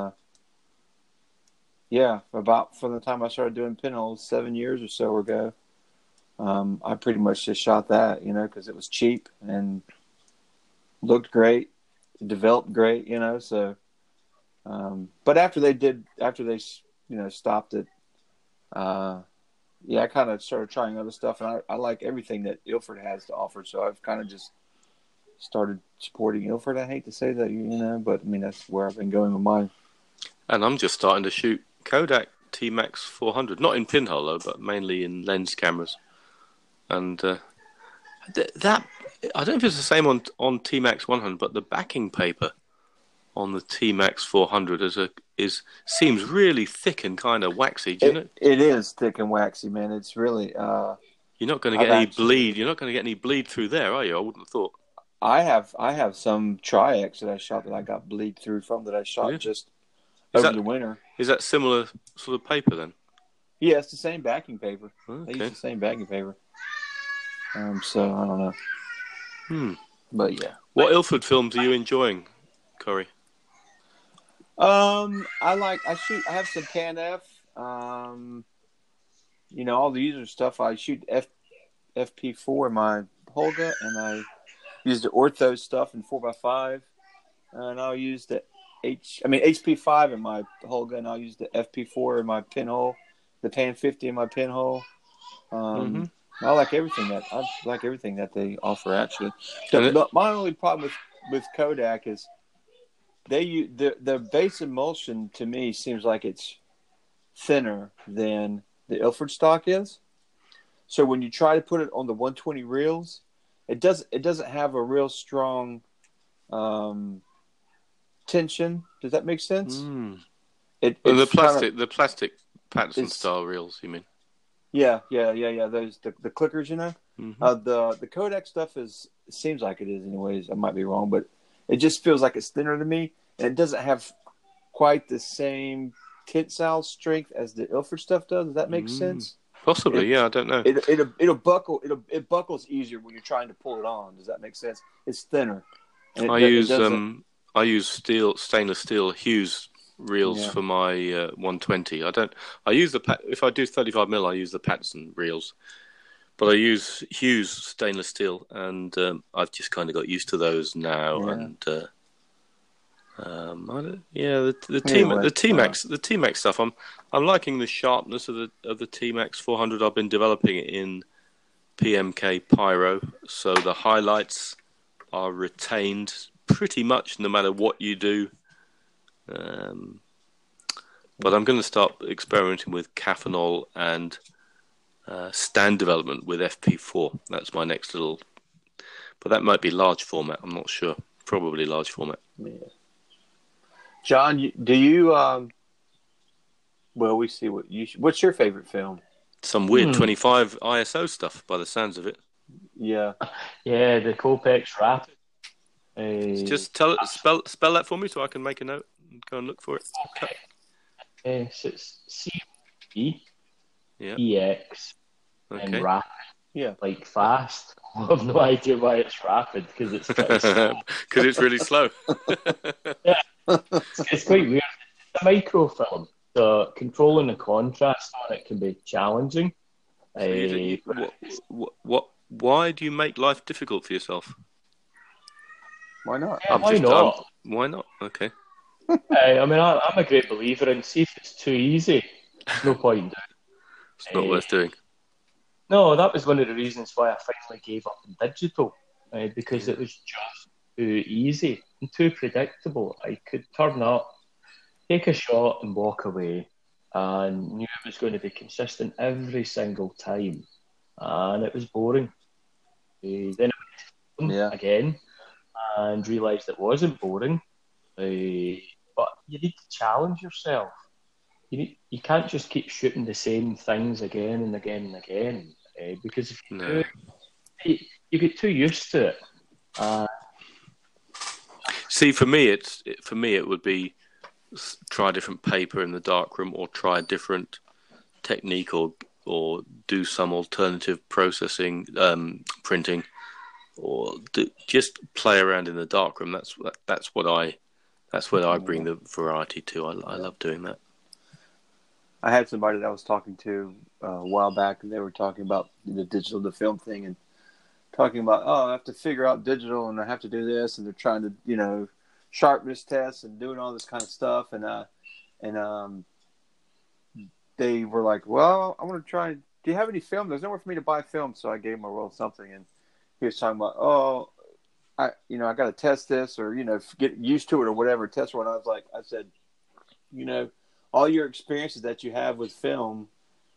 Yeah, about from the time I started doing pinholes 7 years or so ago. I pretty much just shot that, because it was cheap and looked great, developed great, So, but after they stopped it, I kind of started trying other stuff, and I like everything that Ilford has to offer. So I've kind of just started supporting Ilford. I hate to say that, but I mean that's where I've been going with mine. And I'm just starting to shoot Kodak T-Max 400, not in pinhole though, but mainly in lens cameras. And that I don't know if it's the same on T-Max 100, but the backing paper on the T-Max 400 seems really thick and kind of waxy, do you know? It is thick and waxy, man. It's really. You're not going to get any bleed. You're not going to get any bleed through there, are you? I wouldn't have thought. I have some Tri-X that I shot that I got bleed through from that I shot just over the winter. Is that similar sort of paper then? Yeah, it's the same backing paper. Okay. They use the same backing paper. So I don't know. But yeah. What Ilford films are you enjoying, Corey? I have some Can-F. All the user stuff. I shoot FP4 in my Holga, and I use the Ortho stuff in 4x5, and I'll use the HP5 in my Holga, and I'll use the FP4 in my pinhole, the Pan 50 in my pinhole. I like everything that they offer. Actually, my only problem with Kodak is the base emulsion to me seems like it's thinner than the Ilford stock is. So when you try to put it on the 120 reels, it doesn't have a real strong tension. Does that make sense? The plastic Patterson style reels, you mean? Yeah. Those the clickers, The Kodak stuff seems like it is, anyways. I might be wrong, but it just feels like it's thinner to me, and it doesn't have quite the same tensile strength as the Ilford stuff does. Does that make sense? Possibly, I don't know. It'll buckle. It buckles easier when you're trying to pull it on. Does that make sense? It's thinner. I use stainless steel Hughes reels for my 120. If I do 35mm, I use the Patterson reels, but I use Hughes stainless steel, and I've just kind of got used to those now. Yeah. And the T-Max stuff. I'm liking the sharpness of the T-Max 400. I've been developing it in PMK Pyro, so the highlights are retained pretty much no matter what you do. But I'm going to start experimenting with Caffeinol and stand development with FP4. That's my next little. But that might be large format. I'm not sure. Probably large format. Yeah. John, do you? Well, we see what's your favorite film? Some weird 25 ISO stuff, by the sounds of it. Yeah. Yeah, the Copex Rapid. Just spell that for me so I can make a note and go and look for it. Okay. So it's C-E, yeah. EX, and Rapid. Yeah. Like fast. I have no idea why it's rapid, because it's pretty slow. Because it's really slow. Yeah. It's quite weird. It's a microfilm, so controlling the contrast on it can be challenging. Why do you make life difficult for yourself? Why not? Yeah, why not? Why not? Okay. I'm a great believer in, see if it's too easy, no point in doing it. It's not worth doing. No, that was one of the reasons why I finally gave up on digital, because it was just too easy and too predictable. I could turn up, take a shot and walk away, and knew it was going to be consistent every single time, and it was boring. Then I went again and realised it wasn't boring, but you need to challenge yourself. you can't just keep shooting the same things again and again and again, because if you do, you get too used to it. See, for me, it would be try different paper in the darkroom, or try a different technique, or do some alternative processing, printing, or just play around in the darkroom. That's where I bring the variety to. I love doing that. I had somebody that I was talking to a while back, and they were talking about the digital to film thing, and talking about, I have to figure out digital, and I have to do this, and they're trying to, sharpness tests and doing all this kind of stuff, and they were like, well, I want to try. Do you have any film? There's nowhere for me to buy film, so I gave him a roll of something, and he was talking about, I got to test this, or get used to it, or whatever. Test one. I said, all your experiences that you have with film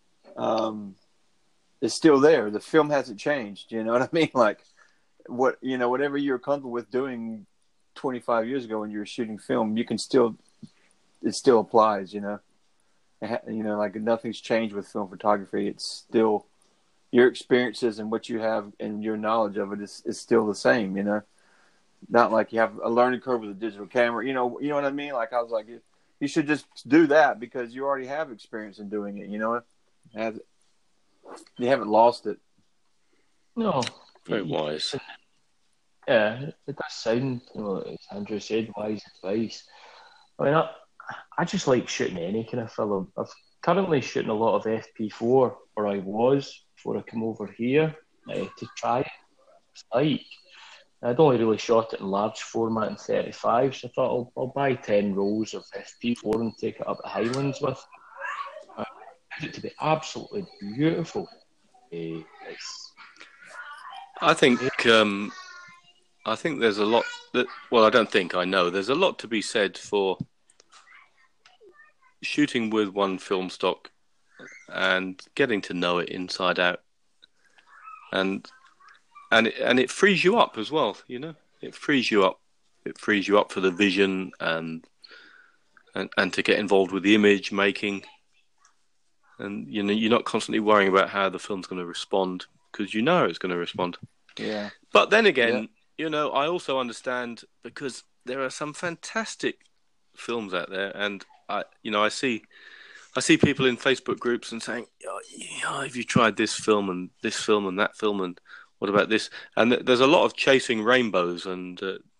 is still there. The film hasn't changed. You know what I mean? Like, whatever you were comfortable with doing 25 years ago when you were shooting film, it still applies. Like nothing's changed with film photography. It's still your experiences and what you have and your knowledge of it is still the same. Not like you have a learning curve with a digital camera. You know what I mean? Like, I was like, you should just do that because you already have experience in doing it. You haven't lost it. No. Very wise. Yeah, it does sound, as Andrew said, wise advice. I mean, I just like shooting any kind of film. I'm currently shooting a lot of FP4, or I was, before I come over here to try it. It's like, I'd only really shot it in large format in 35, so I thought I'll buy 10 rolls of FP4 and take it up to Highlands with. I found it to be absolutely beautiful. I think there's a lot that. Well, I know there's a lot to be said for shooting with one film stock and getting to know it inside out, and it frees you up as well. It frees you up. It frees you up for the vision and to get involved with the image making. And you're not constantly worrying about how the film's going to respond, because it's going to respond. Yeah. But then again, I also understand, because there are some fantastic films out there, and I see people in Facebook groups and saying, have you tried this film and that film, and what about this? And there's a lot of chasing rainbows and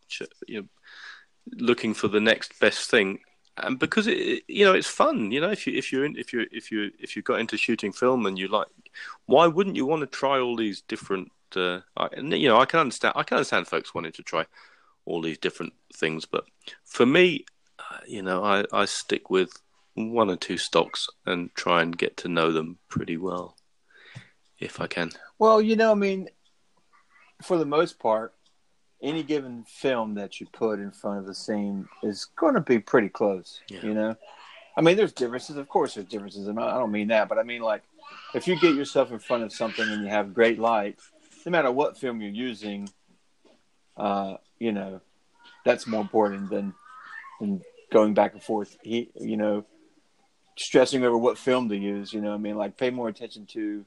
looking for the next best thing. And because it's fun, if you got into shooting film and you like, why wouldn't you want to try all these different? I can understand folks wanting to try all these different things, but for me, I stick with one or two stocks and try and get to know them pretty well, if I can. Well, for the most part, any given film that you put in front of the scene is going to be pretty close. Yeah. There's differences. Of course, there's differences. I don't mean that, but I mean, like, if you get yourself in front of something and you have great light, no matter what film you're using, that's more important than going back and forth. Stressing over what film to use. Like, pay more attention to,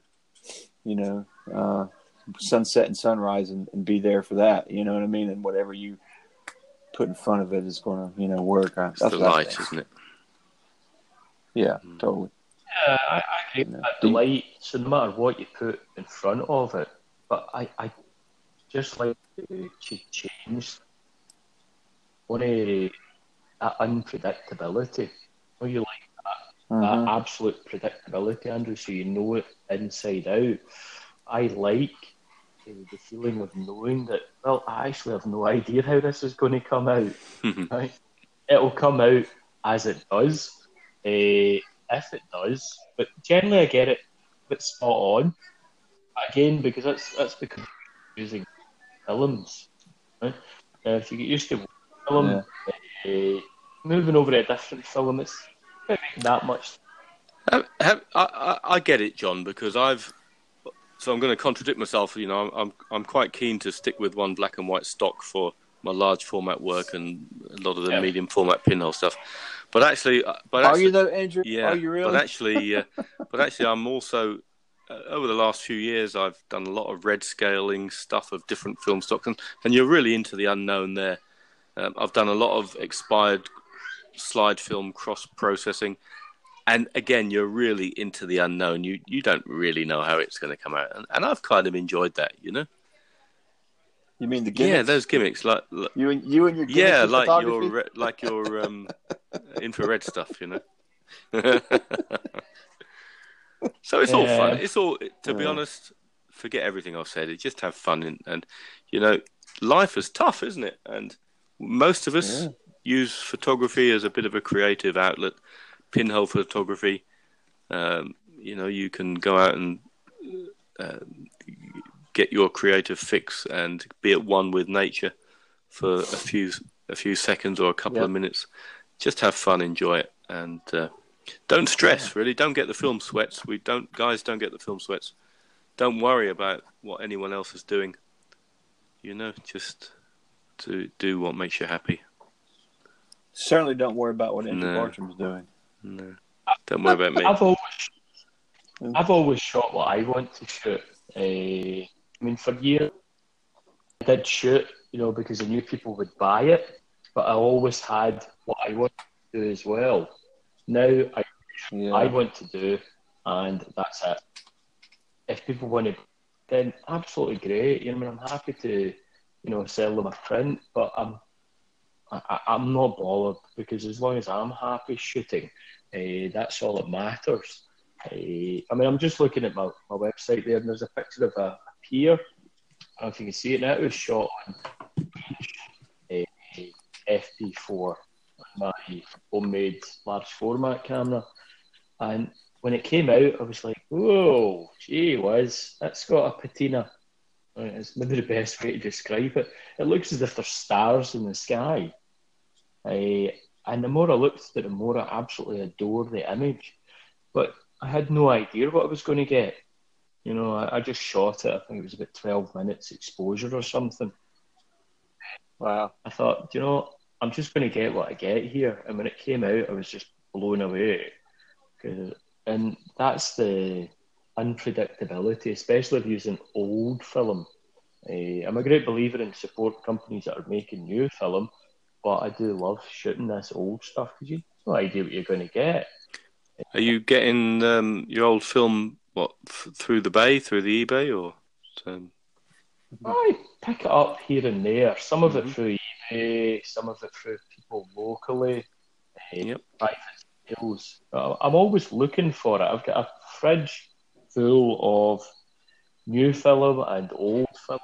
sunset and sunrise, and be there for that. You know what I mean? And whatever you put in front of it is going to, work. It's the light, isn't it? Yeah, totally. Yeah, I agree with that. The light, so no matter what you put in front of it, but I just like to change that unpredictability. You like that absolute predictability, Andrew, so you know it inside out. I like the feeling of knowing that, well, I actually have no idea how this is going to come out. Right? It'll come out as it does, if it does. But generally, I get it a bit spot on. Again, because that's because I'm using films. Right? If you get used to one film, moving over to a different film, it's not that much. I get it, John, because So I'm going to contradict myself. I'm quite keen to stick with one black and white stock for my large format work and a lot of the medium format pinhole stuff. But actually, Are you though, Andrew? yeah. Are you really? But actually, I'm also over the last few years, I've done a lot of red scaling stuff of different film stocks, and you're really into the unknown there. I've done a lot of expired slide film cross processing, and again, you're really into the unknown. You don't really know how it's going to come out, and I've kind of enjoyed that, you know. You mean the gimmicks? Yeah, those gimmicks, like you and your gimmicks with photography? like your infrared stuff, you know. So it's all fun. It's all, to be honest, forget everything I've said. Just have fun, and you know, life is tough, isn't it? And most of us use photography as a bit of a creative outlet. Pinhole photography. You know, you can go out and get your creative fix and be at one with nature for a few seconds or a couple of minutes. Just have fun, enjoy it, and don't stress. Really, don't get the film sweats. Guys, don't get the film sweats. Don't worry about what anyone else is doing. You know, just to do what makes you happy. Certainly, don't worry about what Andrew Bartram's doing. No, don't worry about me. I've always shot what I want to shoot. I mean, for years I did shoot, you know, because I knew people would buy it, but I always had what I wanted to do as well. Now I want to do, and that's it. If people want to, then absolutely great. You know, I mean, I'm happy to, you know, sell them a print, but I'm not bothered, because as long as I'm happy shooting, that's all that matters. I mean, I'm just looking at my website there, and there's a picture of a pier. I don't know if you can see it now. It was shot on FP4, my homemade large format camera. And when it came out, I was like, whoa, gee whiz, that's got a patina. It's maybe the best way to describe it. It looks as if there's stars in the sky. And the more I looked at it, the more I absolutely adored the image. But I had no idea what I was going to get. You know, I just shot it. I think it was about 12 minutes exposure or something. Wow. I thought, you know, I'm just going to get what I get here. And when it came out, I was just blown away. And that's the unpredictability, especially if using old film. I'm a great believer in support companies that are making new film, but I do love shooting this old stuff because you have no idea what you're going to get. Are you getting your old film through the Bay, through the eBay, or? I pick it up here and there. Some of it through eBay, some of it through people locally. Private sales. I'm always looking for it. I've got a fridge full of new film and old film.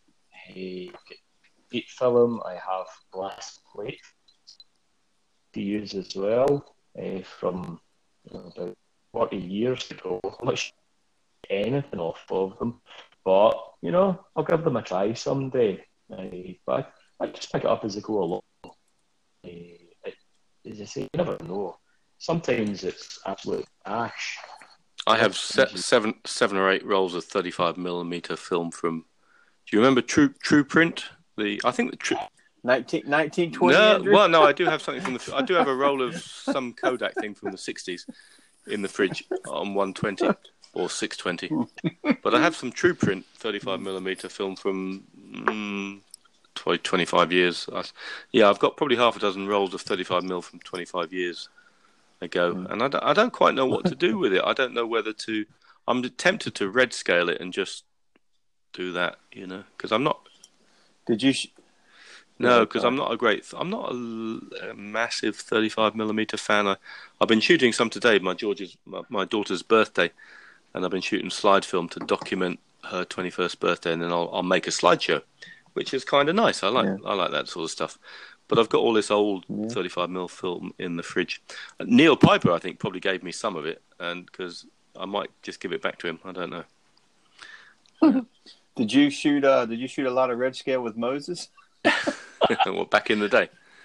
Heat film. I have glass plate to use as well from about 40 years ago. I'm not sure anything off of them, but you know, I'll give them a try someday. But I just pick it up as I go along. As I say, you never know. Sometimes it's absolute ash. I have seven or eight rolls of 35mm film from. Do you remember True Print? I think the 1920. No, Andrew? well, no, I do have something from the. I do have a roll of some Kodak thing from the 60s in the fridge on 120 or 620. But I have some True Print 35mm film from 25 years. I've got probably half a dozen rolls of 35mm from 25 years ago, and I don't quite know what to do with it. I don't know whether to. I'm tempted to red scale it and just do that, you know, because I'm not. Did you? No, because I'm not a massive 35mm fan. I've been shooting some today. My daughter's birthday, and I've been shooting slide film to document her 21st birthday, and then I'll make a slideshow, which is kind of nice. I like that sort of stuff. But I've got all this old 35mm film in the fridge. Neil Piper, I think, probably gave me some of it, and because I might just give it back to him. I don't know. Did you shoot a lot of red scale with Moses? Well, back in the day.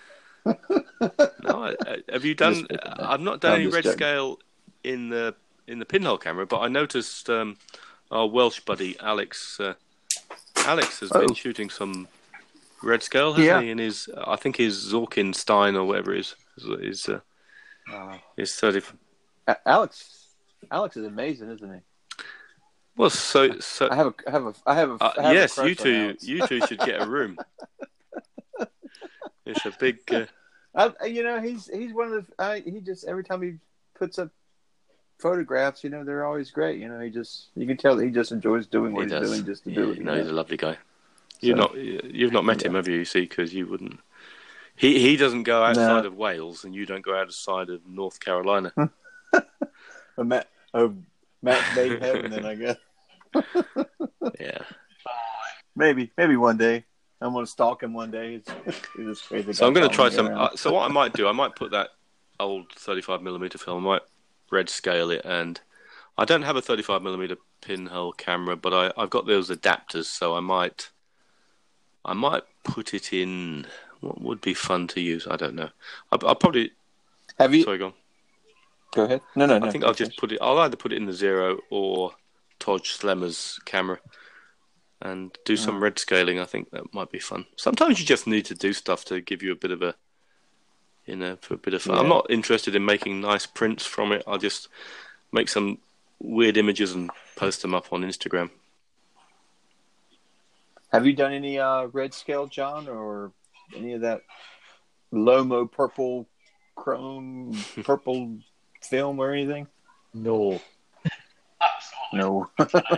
No, have you done? I've not done any red scale in the pinhole camera, but I noticed our Welsh buddy Alex. Alex has been shooting some red scale, hasn't he? In his, I think his Zorkenstein or whatever it is He's 30. Alex is amazing, isn't he? Well, so I have a yes, crush you on two, Alex. you two should get a room. It's a big. He's one of the. He just every time he puts up photographs, they're always great. You can tell that he just enjoys doing what he's doing just to do it. No, he's a lovely guy. You've not met him, have you? You see, because you wouldn't. He doesn't go outside of Wales, and you don't go outside of North Carolina. Matt's made in heaven, then I guess. Yeah. Maybe one day. I'm going to stalk him one day. He's this crazy guy. So I'm going to try some. So what I might do, I might put that old 35mm film. I might red scale it, and I don't have a 35mm pinhole camera, but I've got those adapters, so I might put it in. What would be fun to use? I don't know. I'll probably. Have you? Sorry, go on. Go ahead. No. I think I'll just put it. I'll either put it in the Zero or Todge Slemmer's camera, and do some red scaling. I think that might be fun. Sometimes you just need to do stuff to give you a bit of a, for a bit of fun. Yeah. I'm not interested in making nice prints from it. I'll just make some weird images and post them up on Instagram. Have you done any red scale, John, or any of that Lomo purple chrome purple film or anything? No. No.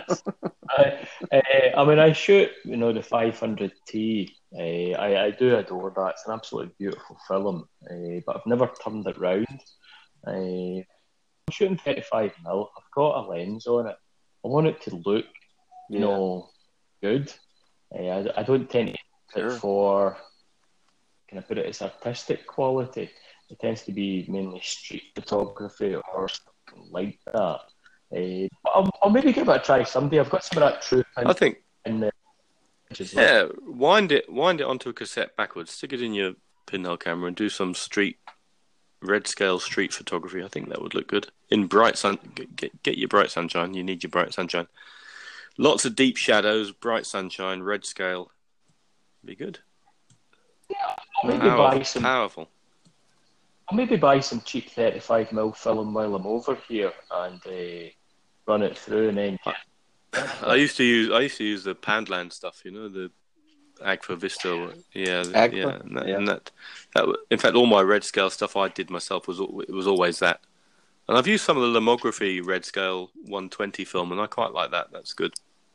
I mean, I shoot, the 500T. I do adore that. It's an absolutely beautiful film, but I've never turned it round. I'm shooting 35mm. I've got a lens on it. I want it to look, good. I don't tend to look for, can I put it as artistic quality? It tends to be mainly street photography or something like that. I'll maybe give it a try someday. I've got some of that truth. I think. In the wind it onto a cassette backwards. Stick it in your pinhole camera and do some red scale street photography. I think that would look good in bright sun. Get your bright sunshine. You need your bright sunshine. Lots of deep shadows, bright sunshine, red scale. Be good. Yeah, powerful. I'll maybe buy some cheap 35mm film while I'm over here and run it through, and then. I used to use the Pandland stuff, the Agfa Vista. Yeah, Agfa? And that. In fact, all my red scale stuff I did myself was always that. And I've used some of the Lomography red scale 120 film, and I quite like that. That's good.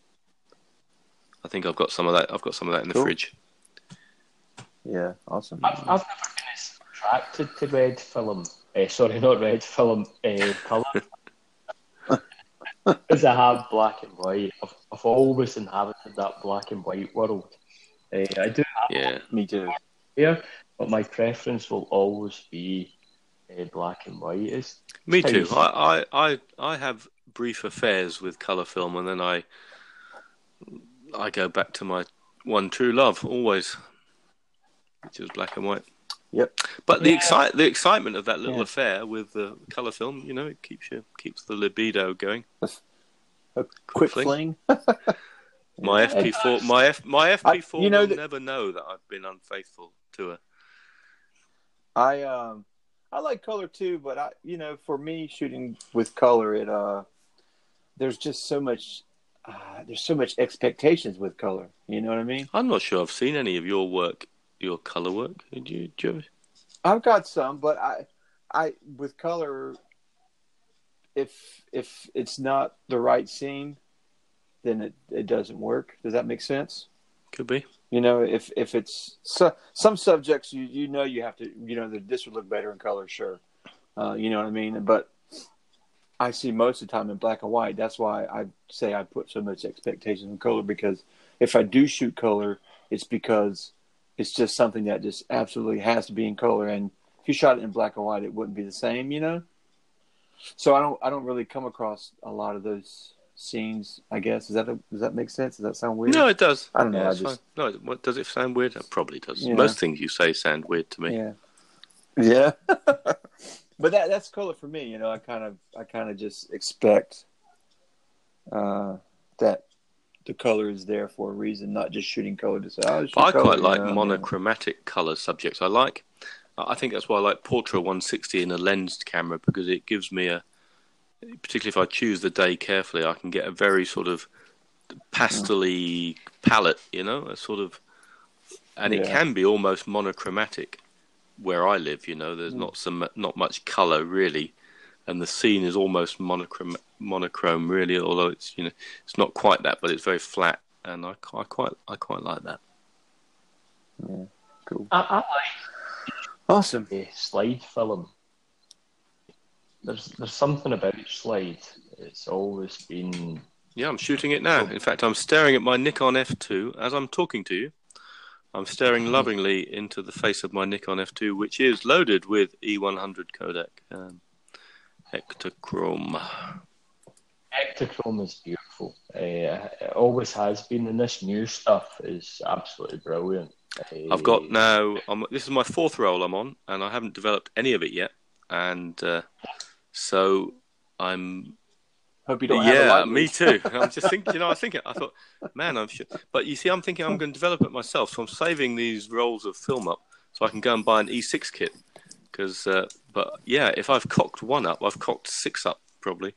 I think I've got some of that. I've got some of that in the fridge. Yeah, awesome. I've never been as attracted to red film. Sorry, not red film. Colour. Because I have black and white. I've always inhabited that black and white world. I do have me too. Here, but my preference will always be black and white. Me too. I have brief affairs with colour film, and then I go back to my one true love always, which is black and white. Yep. But the excitement of that little affair with the colour film, it keeps the libido going. A quick fling. My FP4 will never know that I've been unfaithful to her. I like color too, but for me shooting with color, there's just so much. There's so much expectations with color. You know what I mean? I'm not sure I've seen any of your work. Your color work? Did you ever? I've got some, but I with color, if it's not the right scene, then it doesn't work. Does that make sense? Could be. If it's some subjects, you have to, this would look better in color, sure. You know what I mean? But I see most of the time in black and white. That's why I say I put so much expectation in color, because if I do shoot color, it's because it's just something that just absolutely has to be in color. And if you shot it in black and white, it wouldn't be the same, So I don't really come across a lot of those scenes, I guess. Does that make sense? Does that sound weird? No, it does. I don't know. No, does it sound weird? It probably does. Yeah. Most things you say sound weird to me. Yeah. But that's color for me. I kind of just expect that the color is there for a reason, not just shooting color to say. I quite like monochromatic color subjects. I like I think that's why I like Portra 160 in a lensed camera, because it gives me particularly if I choose the day carefully, I can get a very sort of pastel-y palette, a sort of, and it can be almost monochromatic where I live, there's not much color really, and the scene is almost monochrome really, although it's it's not quite that, but it's very flat, and I quite like that. Yeah, cool. I Awesome. like slide film. There's something about slide. It's always been. Yeah, I'm shooting it now. In fact, I'm staring at my Nikon F2 as I'm talking to you. I'm staring lovingly into the face of my Nikon F2, which is loaded with E100 codec, Ektachrome. Ektachrome is beautiful. It always has been, and this new stuff is absolutely brilliant. I've got now. This is my 4th roll I'm on, and I haven't developed any of it yet, and so I'm. Hope you don't have a light me too. I'm just thinking, I thought, man, but you see, I'm thinking I'm going to develop it myself. So I'm saving these rolls of film up so I can go and buy an E6 kit. Because, but yeah, if I've cocked 1 up, I've cocked 6 up probably,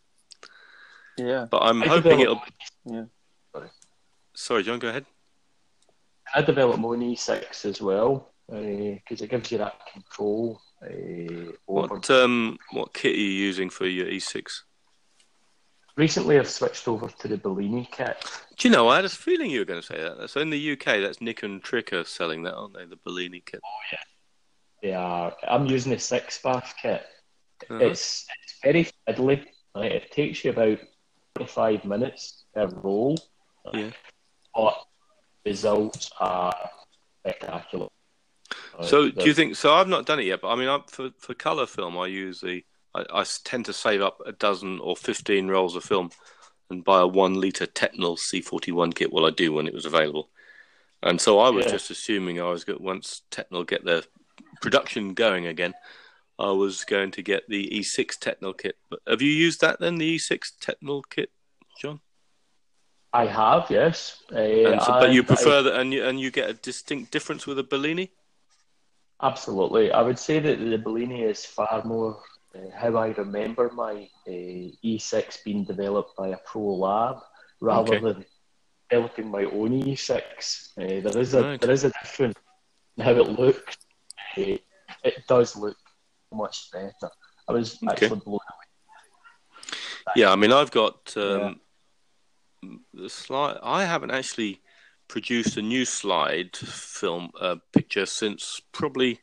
Yeah. But I'm hoping it'll. Yeah. Sorry, John, go ahead. I developed my own E6 as well because it gives you that control. What kit are you using for your E6? Recently, I've switched over to the Bellini kit. Do you know, I had a feeling you were going to say that. So in the UK, that's Nikon Tricker selling that, aren't they? The Bellini kit. Oh, yeah. They are. I'm using the 6-bath kit. Uh-huh. It's very fiddly. Right? It takes you about 25 minutes per roll. Yeah. But results are spectacular. So do you think? So I've not done it yet, but I mean, for color film, I use I tend to save up a dozen or 15 rolls of film and buy a 1 litre Tetnal C41 kit. Well, I do when it was available, and so I was just assuming once Tetnal get their production going again, I was going to get the E6 Tetnal kit. But have you used that then, the E6 Tetnal kit, John? I have, yes. But you prefer that, and you get a distinct difference with a Bellini? Absolutely. I would say that the Bellini is far more how I remember my E6 being developed by a pro lab rather than developing my own E6. There is a difference in how it looks. It does look much better. I was actually blown away. Yeah, I mean, I've got the slide. I haven't actually produced a new slide film picture since probably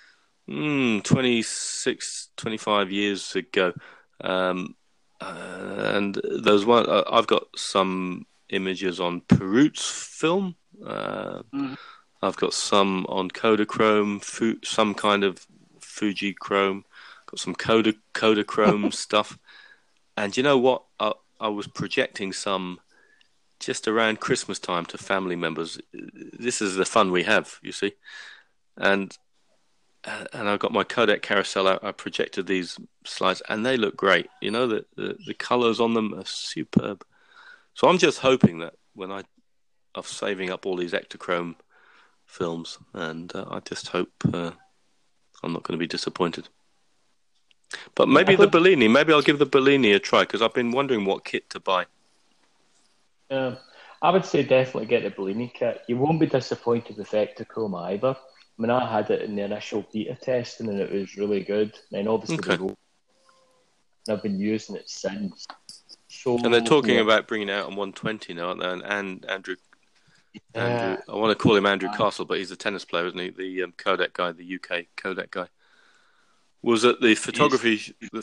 26, 25 years ago. And there's one. I've got some images on Perut's film. I've got some on Kodachrome, some kind of Fujichrome. Got some Kodachrome stuff. And you know what? I was projecting some just around Christmas time to family members. This is the fun we have, you see. And I've got my Kodak carousel out. I projected these slides, and they look great. You know, the colours on them are superb. So I'm just hoping that when I'm saving up all these Ektachrome films, and I just hope I'm not going to be disappointed. But maybe the Bellini. Maybe I'll give the Bellini a try, because I've been wondering what kit to buy. I would say definitely get the Bellini kit. You won't be disappointed with Ektachrome either. I mean, I had it in the initial beta testing, and it was really good. And obviously, I've been using it since. So, and they're talking about bringing it out on 120 now, aren't they? And Andrew, I want to call him Andrew Castle, but he's a tennis player, isn't he? The Kodak guy, the UK Kodak guy. Was at the photography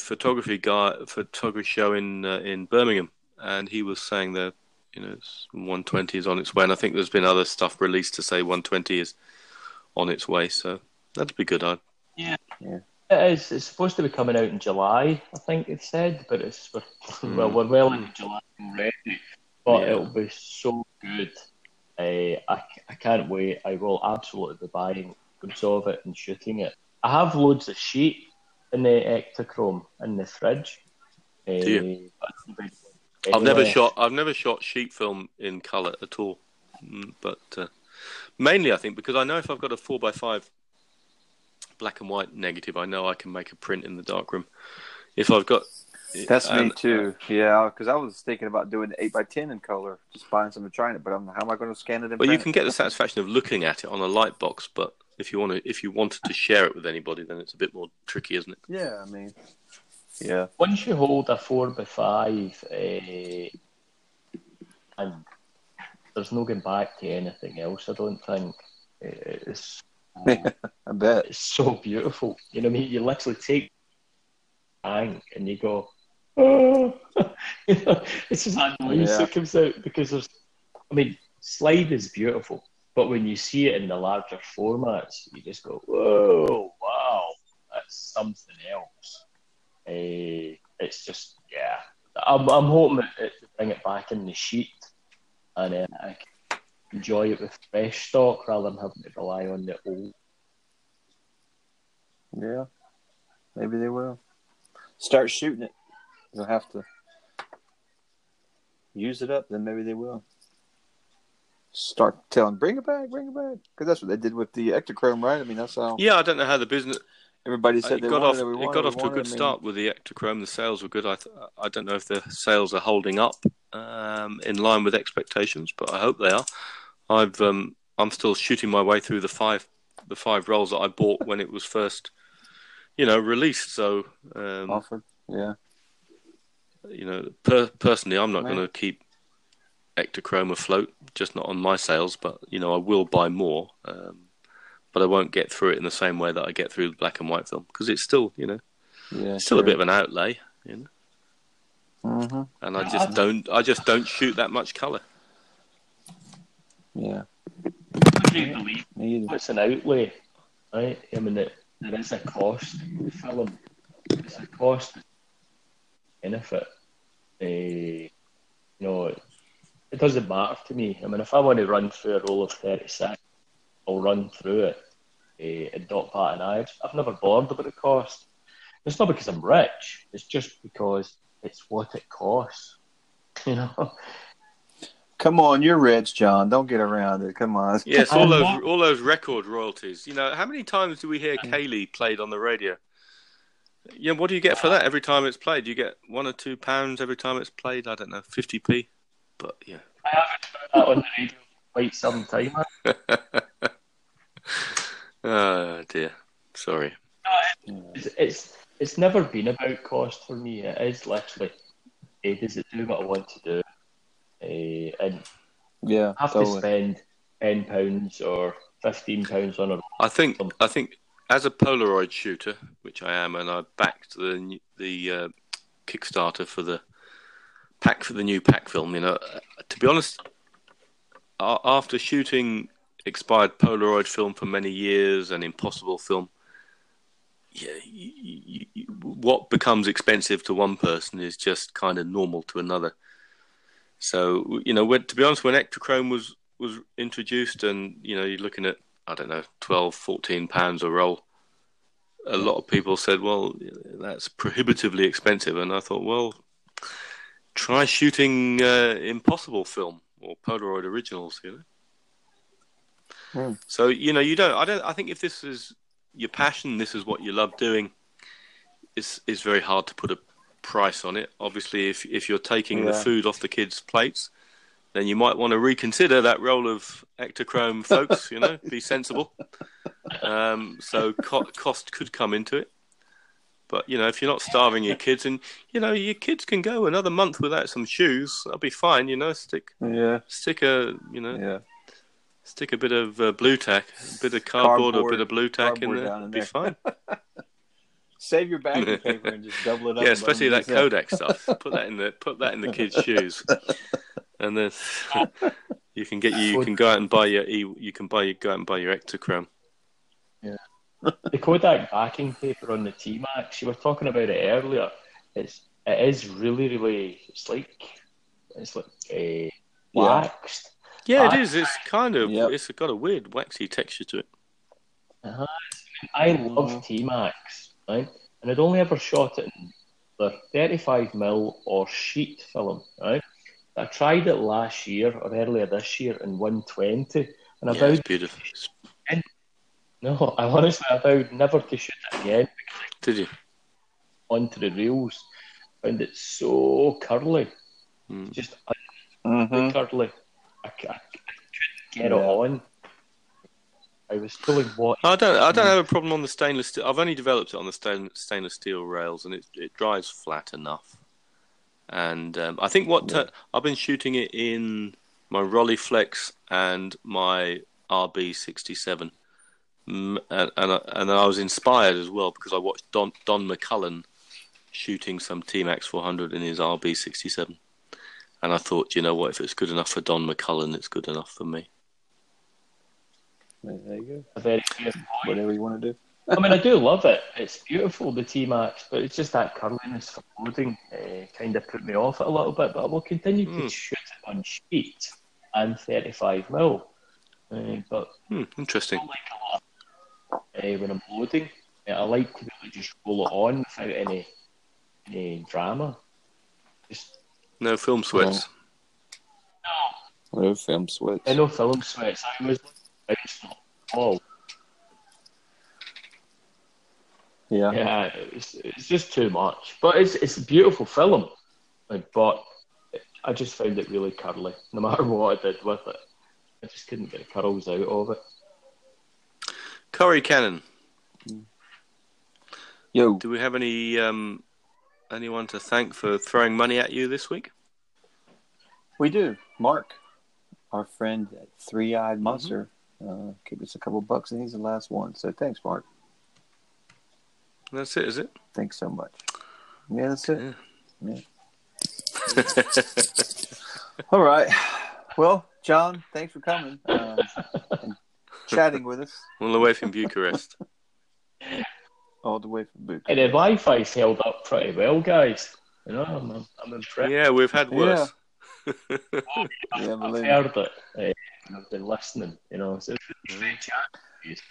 show in Birmingham, and he was saying that 120 is on its way, and I think there's been other stuff released to say 120 is on its way, so that'd be good. Yeah. It is. It's supposed to be coming out in July, I think it said, but we're well into July already. But it'll be so good. I can't wait. I will absolutely be buying goods of it and shooting it. I have loads of sheet in the Ektachrome in the fridge. Do you? I've never shot sheet film in colour at all, but mainly I think because I know if I've got a 4x5 black and white negative, I know I can make a print in the darkroom. If I've got... That's me too. Yeah, because I was thinking about doing 8x10 in color, just buying some and trying it. But how am I going to scan it? Well, you can get the satisfaction of looking at it on a light box, but if you wanted to share it with anybody, then it's a bit more tricky, isn't it? Yeah, I mean, yeah. Once you hold a 4x5, and there's no going back to anything else, I don't think. It's I bet it's so beautiful. You know what I mean? You literally take and you go, oh, it's just that noise that comes out because slide is beautiful, but when you see it in the larger formats, you just go, whoa, wow, that's something else. It's just, I'm hoping to bring it back in the sheet and I can enjoy it with fresh stock rather than having to rely on the old. Yeah, maybe they will. Start shooting it. You'll have to use it up, then maybe they will. Start telling, bring it back. Because that's what they did with the Ektachrome, right? I mean, that's how... Yeah, I don't know how the business... Everybody said it got off to a good start with the Ektachrome. The sales were good. I don't know if the sales are holding up in line with expectations, but I hope they are. I'm still shooting my way through the five rolls that I bought when it was first... released. So, offered, yeah. Personally, I'm not going to keep Ektachrome afloat, just not on my sales. But I will buy more, but I won't get through it in the same way that I get through the black and white film because it's still, still a bit of an outlay, Mm-hmm. And I just don't shoot that much color. Yeah, I do believe it's an outlay, right? I mean, there is a cost to film. It's a cost benefit. It doesn't matter to me. I mean, if I want to run through a roll of 36, I'll run through it and not bat an eye. I've never bothered about the cost. It's not because I'm rich. It's just because it's what it costs. Come on, you're rich, John. Don't get around it. Come on. Yes, all those record royalties. How many times do we hear Kaylee played on the radio? What do you get for that every time it's played? You get £1 or £2 every time it's played. I don't know, 50p. But yeah, I haven't heard that on the radio quite some time. Oh dear, sorry. It's never been about cost for me. It is literally, does it do what I want to do? And have to spend £10 or £15 on a. I think as a Polaroid shooter, which I am, and I backed the Kickstarter for the new pack film. To be honest, after shooting expired Polaroid film for many years and impossible film, what becomes expensive to one person is just kind of normal to another. So, to be honest, when Ektachrome was introduced and, you're looking at, I don't know, £12, £14 a roll, a lot of people said, well, that's prohibitively expensive. And I thought, well, try shooting impossible film or Polaroid originals, So, I think if this is your passion, this is what you love doing, it's very hard to put a price on it. Obviously, if you're taking the food off the kids' plates, then you might want to reconsider that role of Ektachrome, folks. Be sensible. So cost could come into it. But if you're not starving your kids, and your kids can go another month without some shoes, that'll be fine. Stick a bit of blue tack, a bit of cardboard or a bit of blue tack in there. It'll be fine. Save your bagging paper and just double it up. Yeah, especially that Kodak stuff. Put that in the kids' shoes, and then you can go out and buy your Ektachrome. Yeah, the Kodak backing paper on the T-Max. You were talking about it earlier. It is really, really. It's like waxed. Yeah, it is. It's kind of. Yep. It's got a weird waxy texture to it. I love T-Max. Right? And I'd only ever shot it in the 35mm or sheet film, right? I tried it last year or earlier this year in 120, and it's beautiful. No, I vowed never to shoot it again Did you? onto the reels. Found it so curly, just Mm-hmm. curly. I couldn't get it Yeah. on. I was pulling what? I don't have a problem on the stainless steel. I've only developed it on the stainless steel rails, and it dries flat enough. And I think I've been shooting it in my Rolleiflex and my RB67, and I was inspired as well because I watched Don McCullen shooting some T-Max 400 in his RB67, and I thought, you know what, if it's good enough for Don McCullen, it's good enough for me. There you go. A very beautiful. Whatever you want to do. I mean, I do love it. It's beautiful, the T-Max, but it's just that curliness for loading kind of put me off it a little bit. But I will continue to shoot it on sheet and 35mm. But Interesting. I like a lot when I'm loading. I like to be able to just roll it on without any drama. Just No film sweats. No film sweats. no film sweats. I was all. Yeah, it's just too much. But it's a beautiful film. But I just found it really curly. No matter what I did with it, I just couldn't get the curls out of it. Corey Cannon. Yo. Do we have any anyone to thank for throwing money at you this week? We do. Mark, our friend at Three-Eyed Monster, gave us a couple bucks, and he's the last one. So thanks, Mark. That's it, is it? Thanks so much. Yeah, that's it. Yeah. All right. Well, John, thanks for coming and chatting with us. All the way from Bucharest. All the way from Bucharest. And the Wi-Fi's held up pretty well, guys. You know, I'm impressed. Yeah, we've had worse. Yeah, I've heard it. And I've been listening. You know, so it's great chat.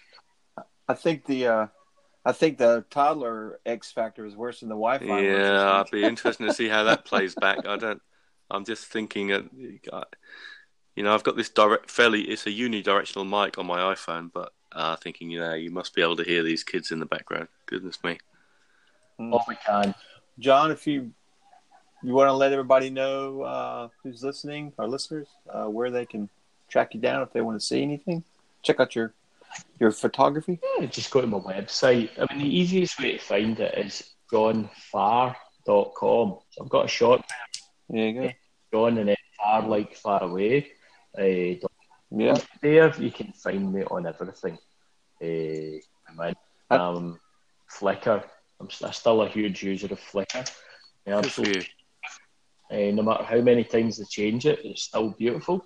I think the toddler X factor is worse than the Wi-Fi. Yeah, I'll be interested to see how that plays back. I'm just thinking, you know, I've got this it's a unidirectional mic on my iPhone, but thinking, you know, you must be able to hear these kids in the background. Goodness me. All we can. John, if you want to let everybody know who's listening, our listeners, where they can track you down if they want to see anything, check out your photography. Yeah, just go to my website. I mean, the easiest way to find it is johnfarr.com. So I've got a shot there. You go. John and then far like far away. Yeah. There you can find me on everything. Flickr. I'm still a huge user of Flickr. Absolutely. No matter how many times they change it, it's still beautiful.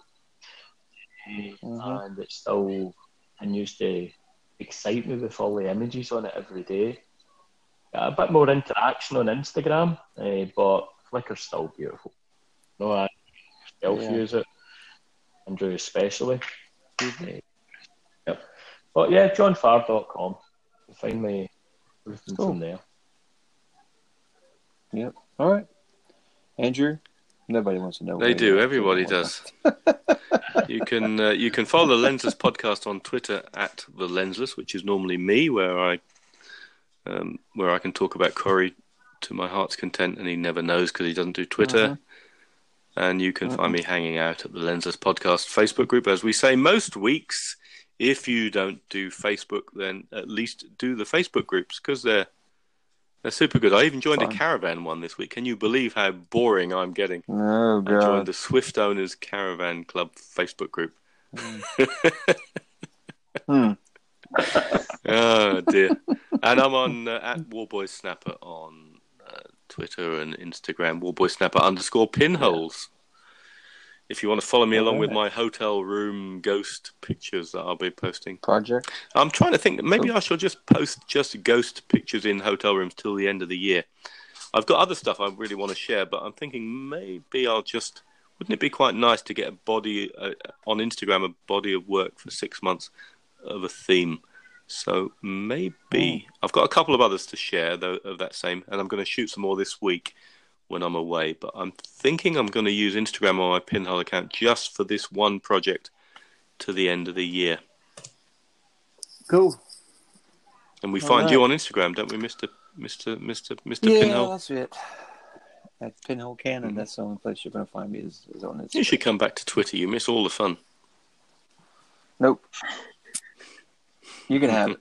And it still continues to excite me with all the images on it every day. Got a bit more interaction on Instagram, but Flickr's still beautiful. No, I use it. Andrew especially. Yep. But yeah, johnfarr.com. You find me everything from there. Yep. All right. Andrew, nobody wants to know. They do. Everybody does. You can follow the Lensless podcast on Twitter at the Lensless, which is normally me, where I can talk about Corey to my heart's content, and he never knows because he doesn't do Twitter. And you can find me hanging out at the Lensless podcast Facebook group, as we say most weeks. If you don't do Facebook, then at least do the Facebook groups because they're super good. I even joined a caravan one this week. Can you believe how boring I'm getting? Oh, God. I joined the Swift Owners Caravan Club Facebook group. Oh, dear. And I'm on at Warboy Snapper on Twitter and Instagram, Warboy Snapper _pinholes. If you want to follow me along with my hotel room ghost pictures that I'll be posting. Project. I'm trying to think. Maybe I shall just post just ghost pictures in hotel rooms till the end of the year. I've got other stuff I really want to share, but I'm thinking maybe I'll just... Wouldn't it be quite nice to get a body on Instagram, a body of work for 6 months of a theme? So maybe... I've got a couple of others to share, though, of that same, and I'm going to shoot some more this week when I'm away. But I'm thinking I'm going to use Instagram on my Pinhole account just for this one project to the end of the year. Cool. And we All find you right. on Instagram, don't we, Mr. Yeah, Pinhole? that's it. At Pinhole Cannon, that's the only place you're going to find me is on Instagram. You should come back to Twitter. You miss all the fun. Nope. You can have it.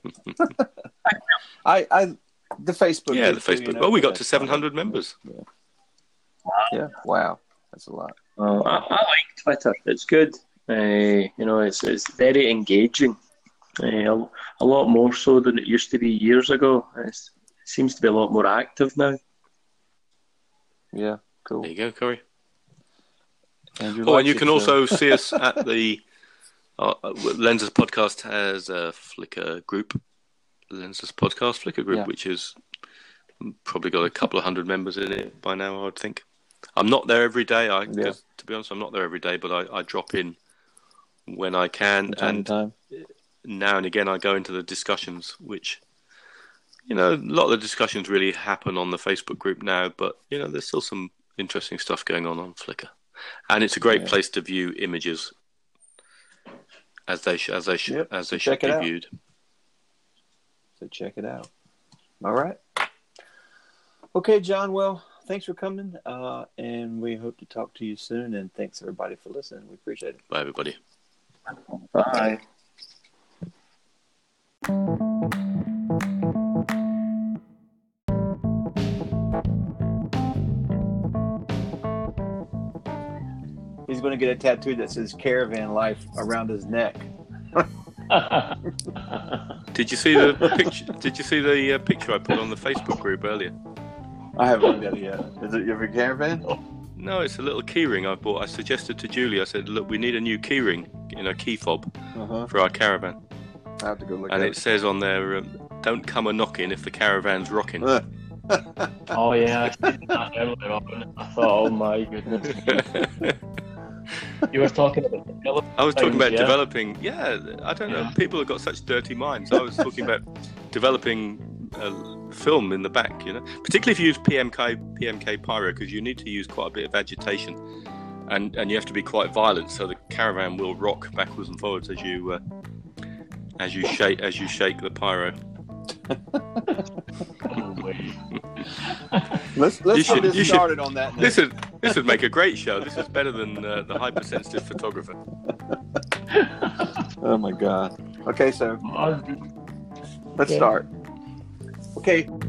The Facebook. Yeah, group the too, Facebook. Well, we got to 700 members. Yeah. Wow. That's a lot. I like Twitter. It's good. It's very engaging. A lot more so than it used to be years ago. It seems to be a lot more active now. Yeah. Cool. There you go, Corey. Andrew And likes you it, can so- also see us at the Lenses Podcast has a Flickr group, Lenses Podcast Flickr group, Yeah. which is probably got a couple of hundred members in it by now, I would think. I'm not there every day. To be honest, I'm not there every day, but I drop in when I can, from time and to time. now and again I go into the discussions, which, a lot of the discussions really happen on the Facebook group now, but, there's still some interesting stuff going on Flickr. And it's a great place to view images as they should Check be it out. viewed. So check it out. All right. Okay, John. Well, thanks for coming, and we hope to talk to you soon. And thanks everybody for listening. We appreciate it. Bye, everybody. Bye. He's going to get a tattoo that says "Caravan Life" around his neck. Did you see the picture? Did you see the picture I put on the Facebook group earlier? I haven't looked at it yet. Is it your caravan? No, it's a little keyring I bought. I suggested to Julie. I said, "Look, we need a new keyring, key fob for our caravan." I have to go look And at it says on there, "Don't come a knocking if the caravan's rocking." it. Oh yeah, I seen that earlier on. I thought, oh my goodness. You were talking about developing. I was talking about yeah. developing. Yeah, I don't know. Yeah. People have got such dirty minds. I was talking about developing film in the back. Particularly if you use PMK pyro, because you need to use quite a bit of agitation, and you have to be quite violent, so the caravan will rock backwards and forwards as you shake the pyro. Oh, wait. Let's get this started on that. This would make a great show. This is better than the hypersensitive photographer. Oh my God. Okay, so let's Yeah. start. Okay.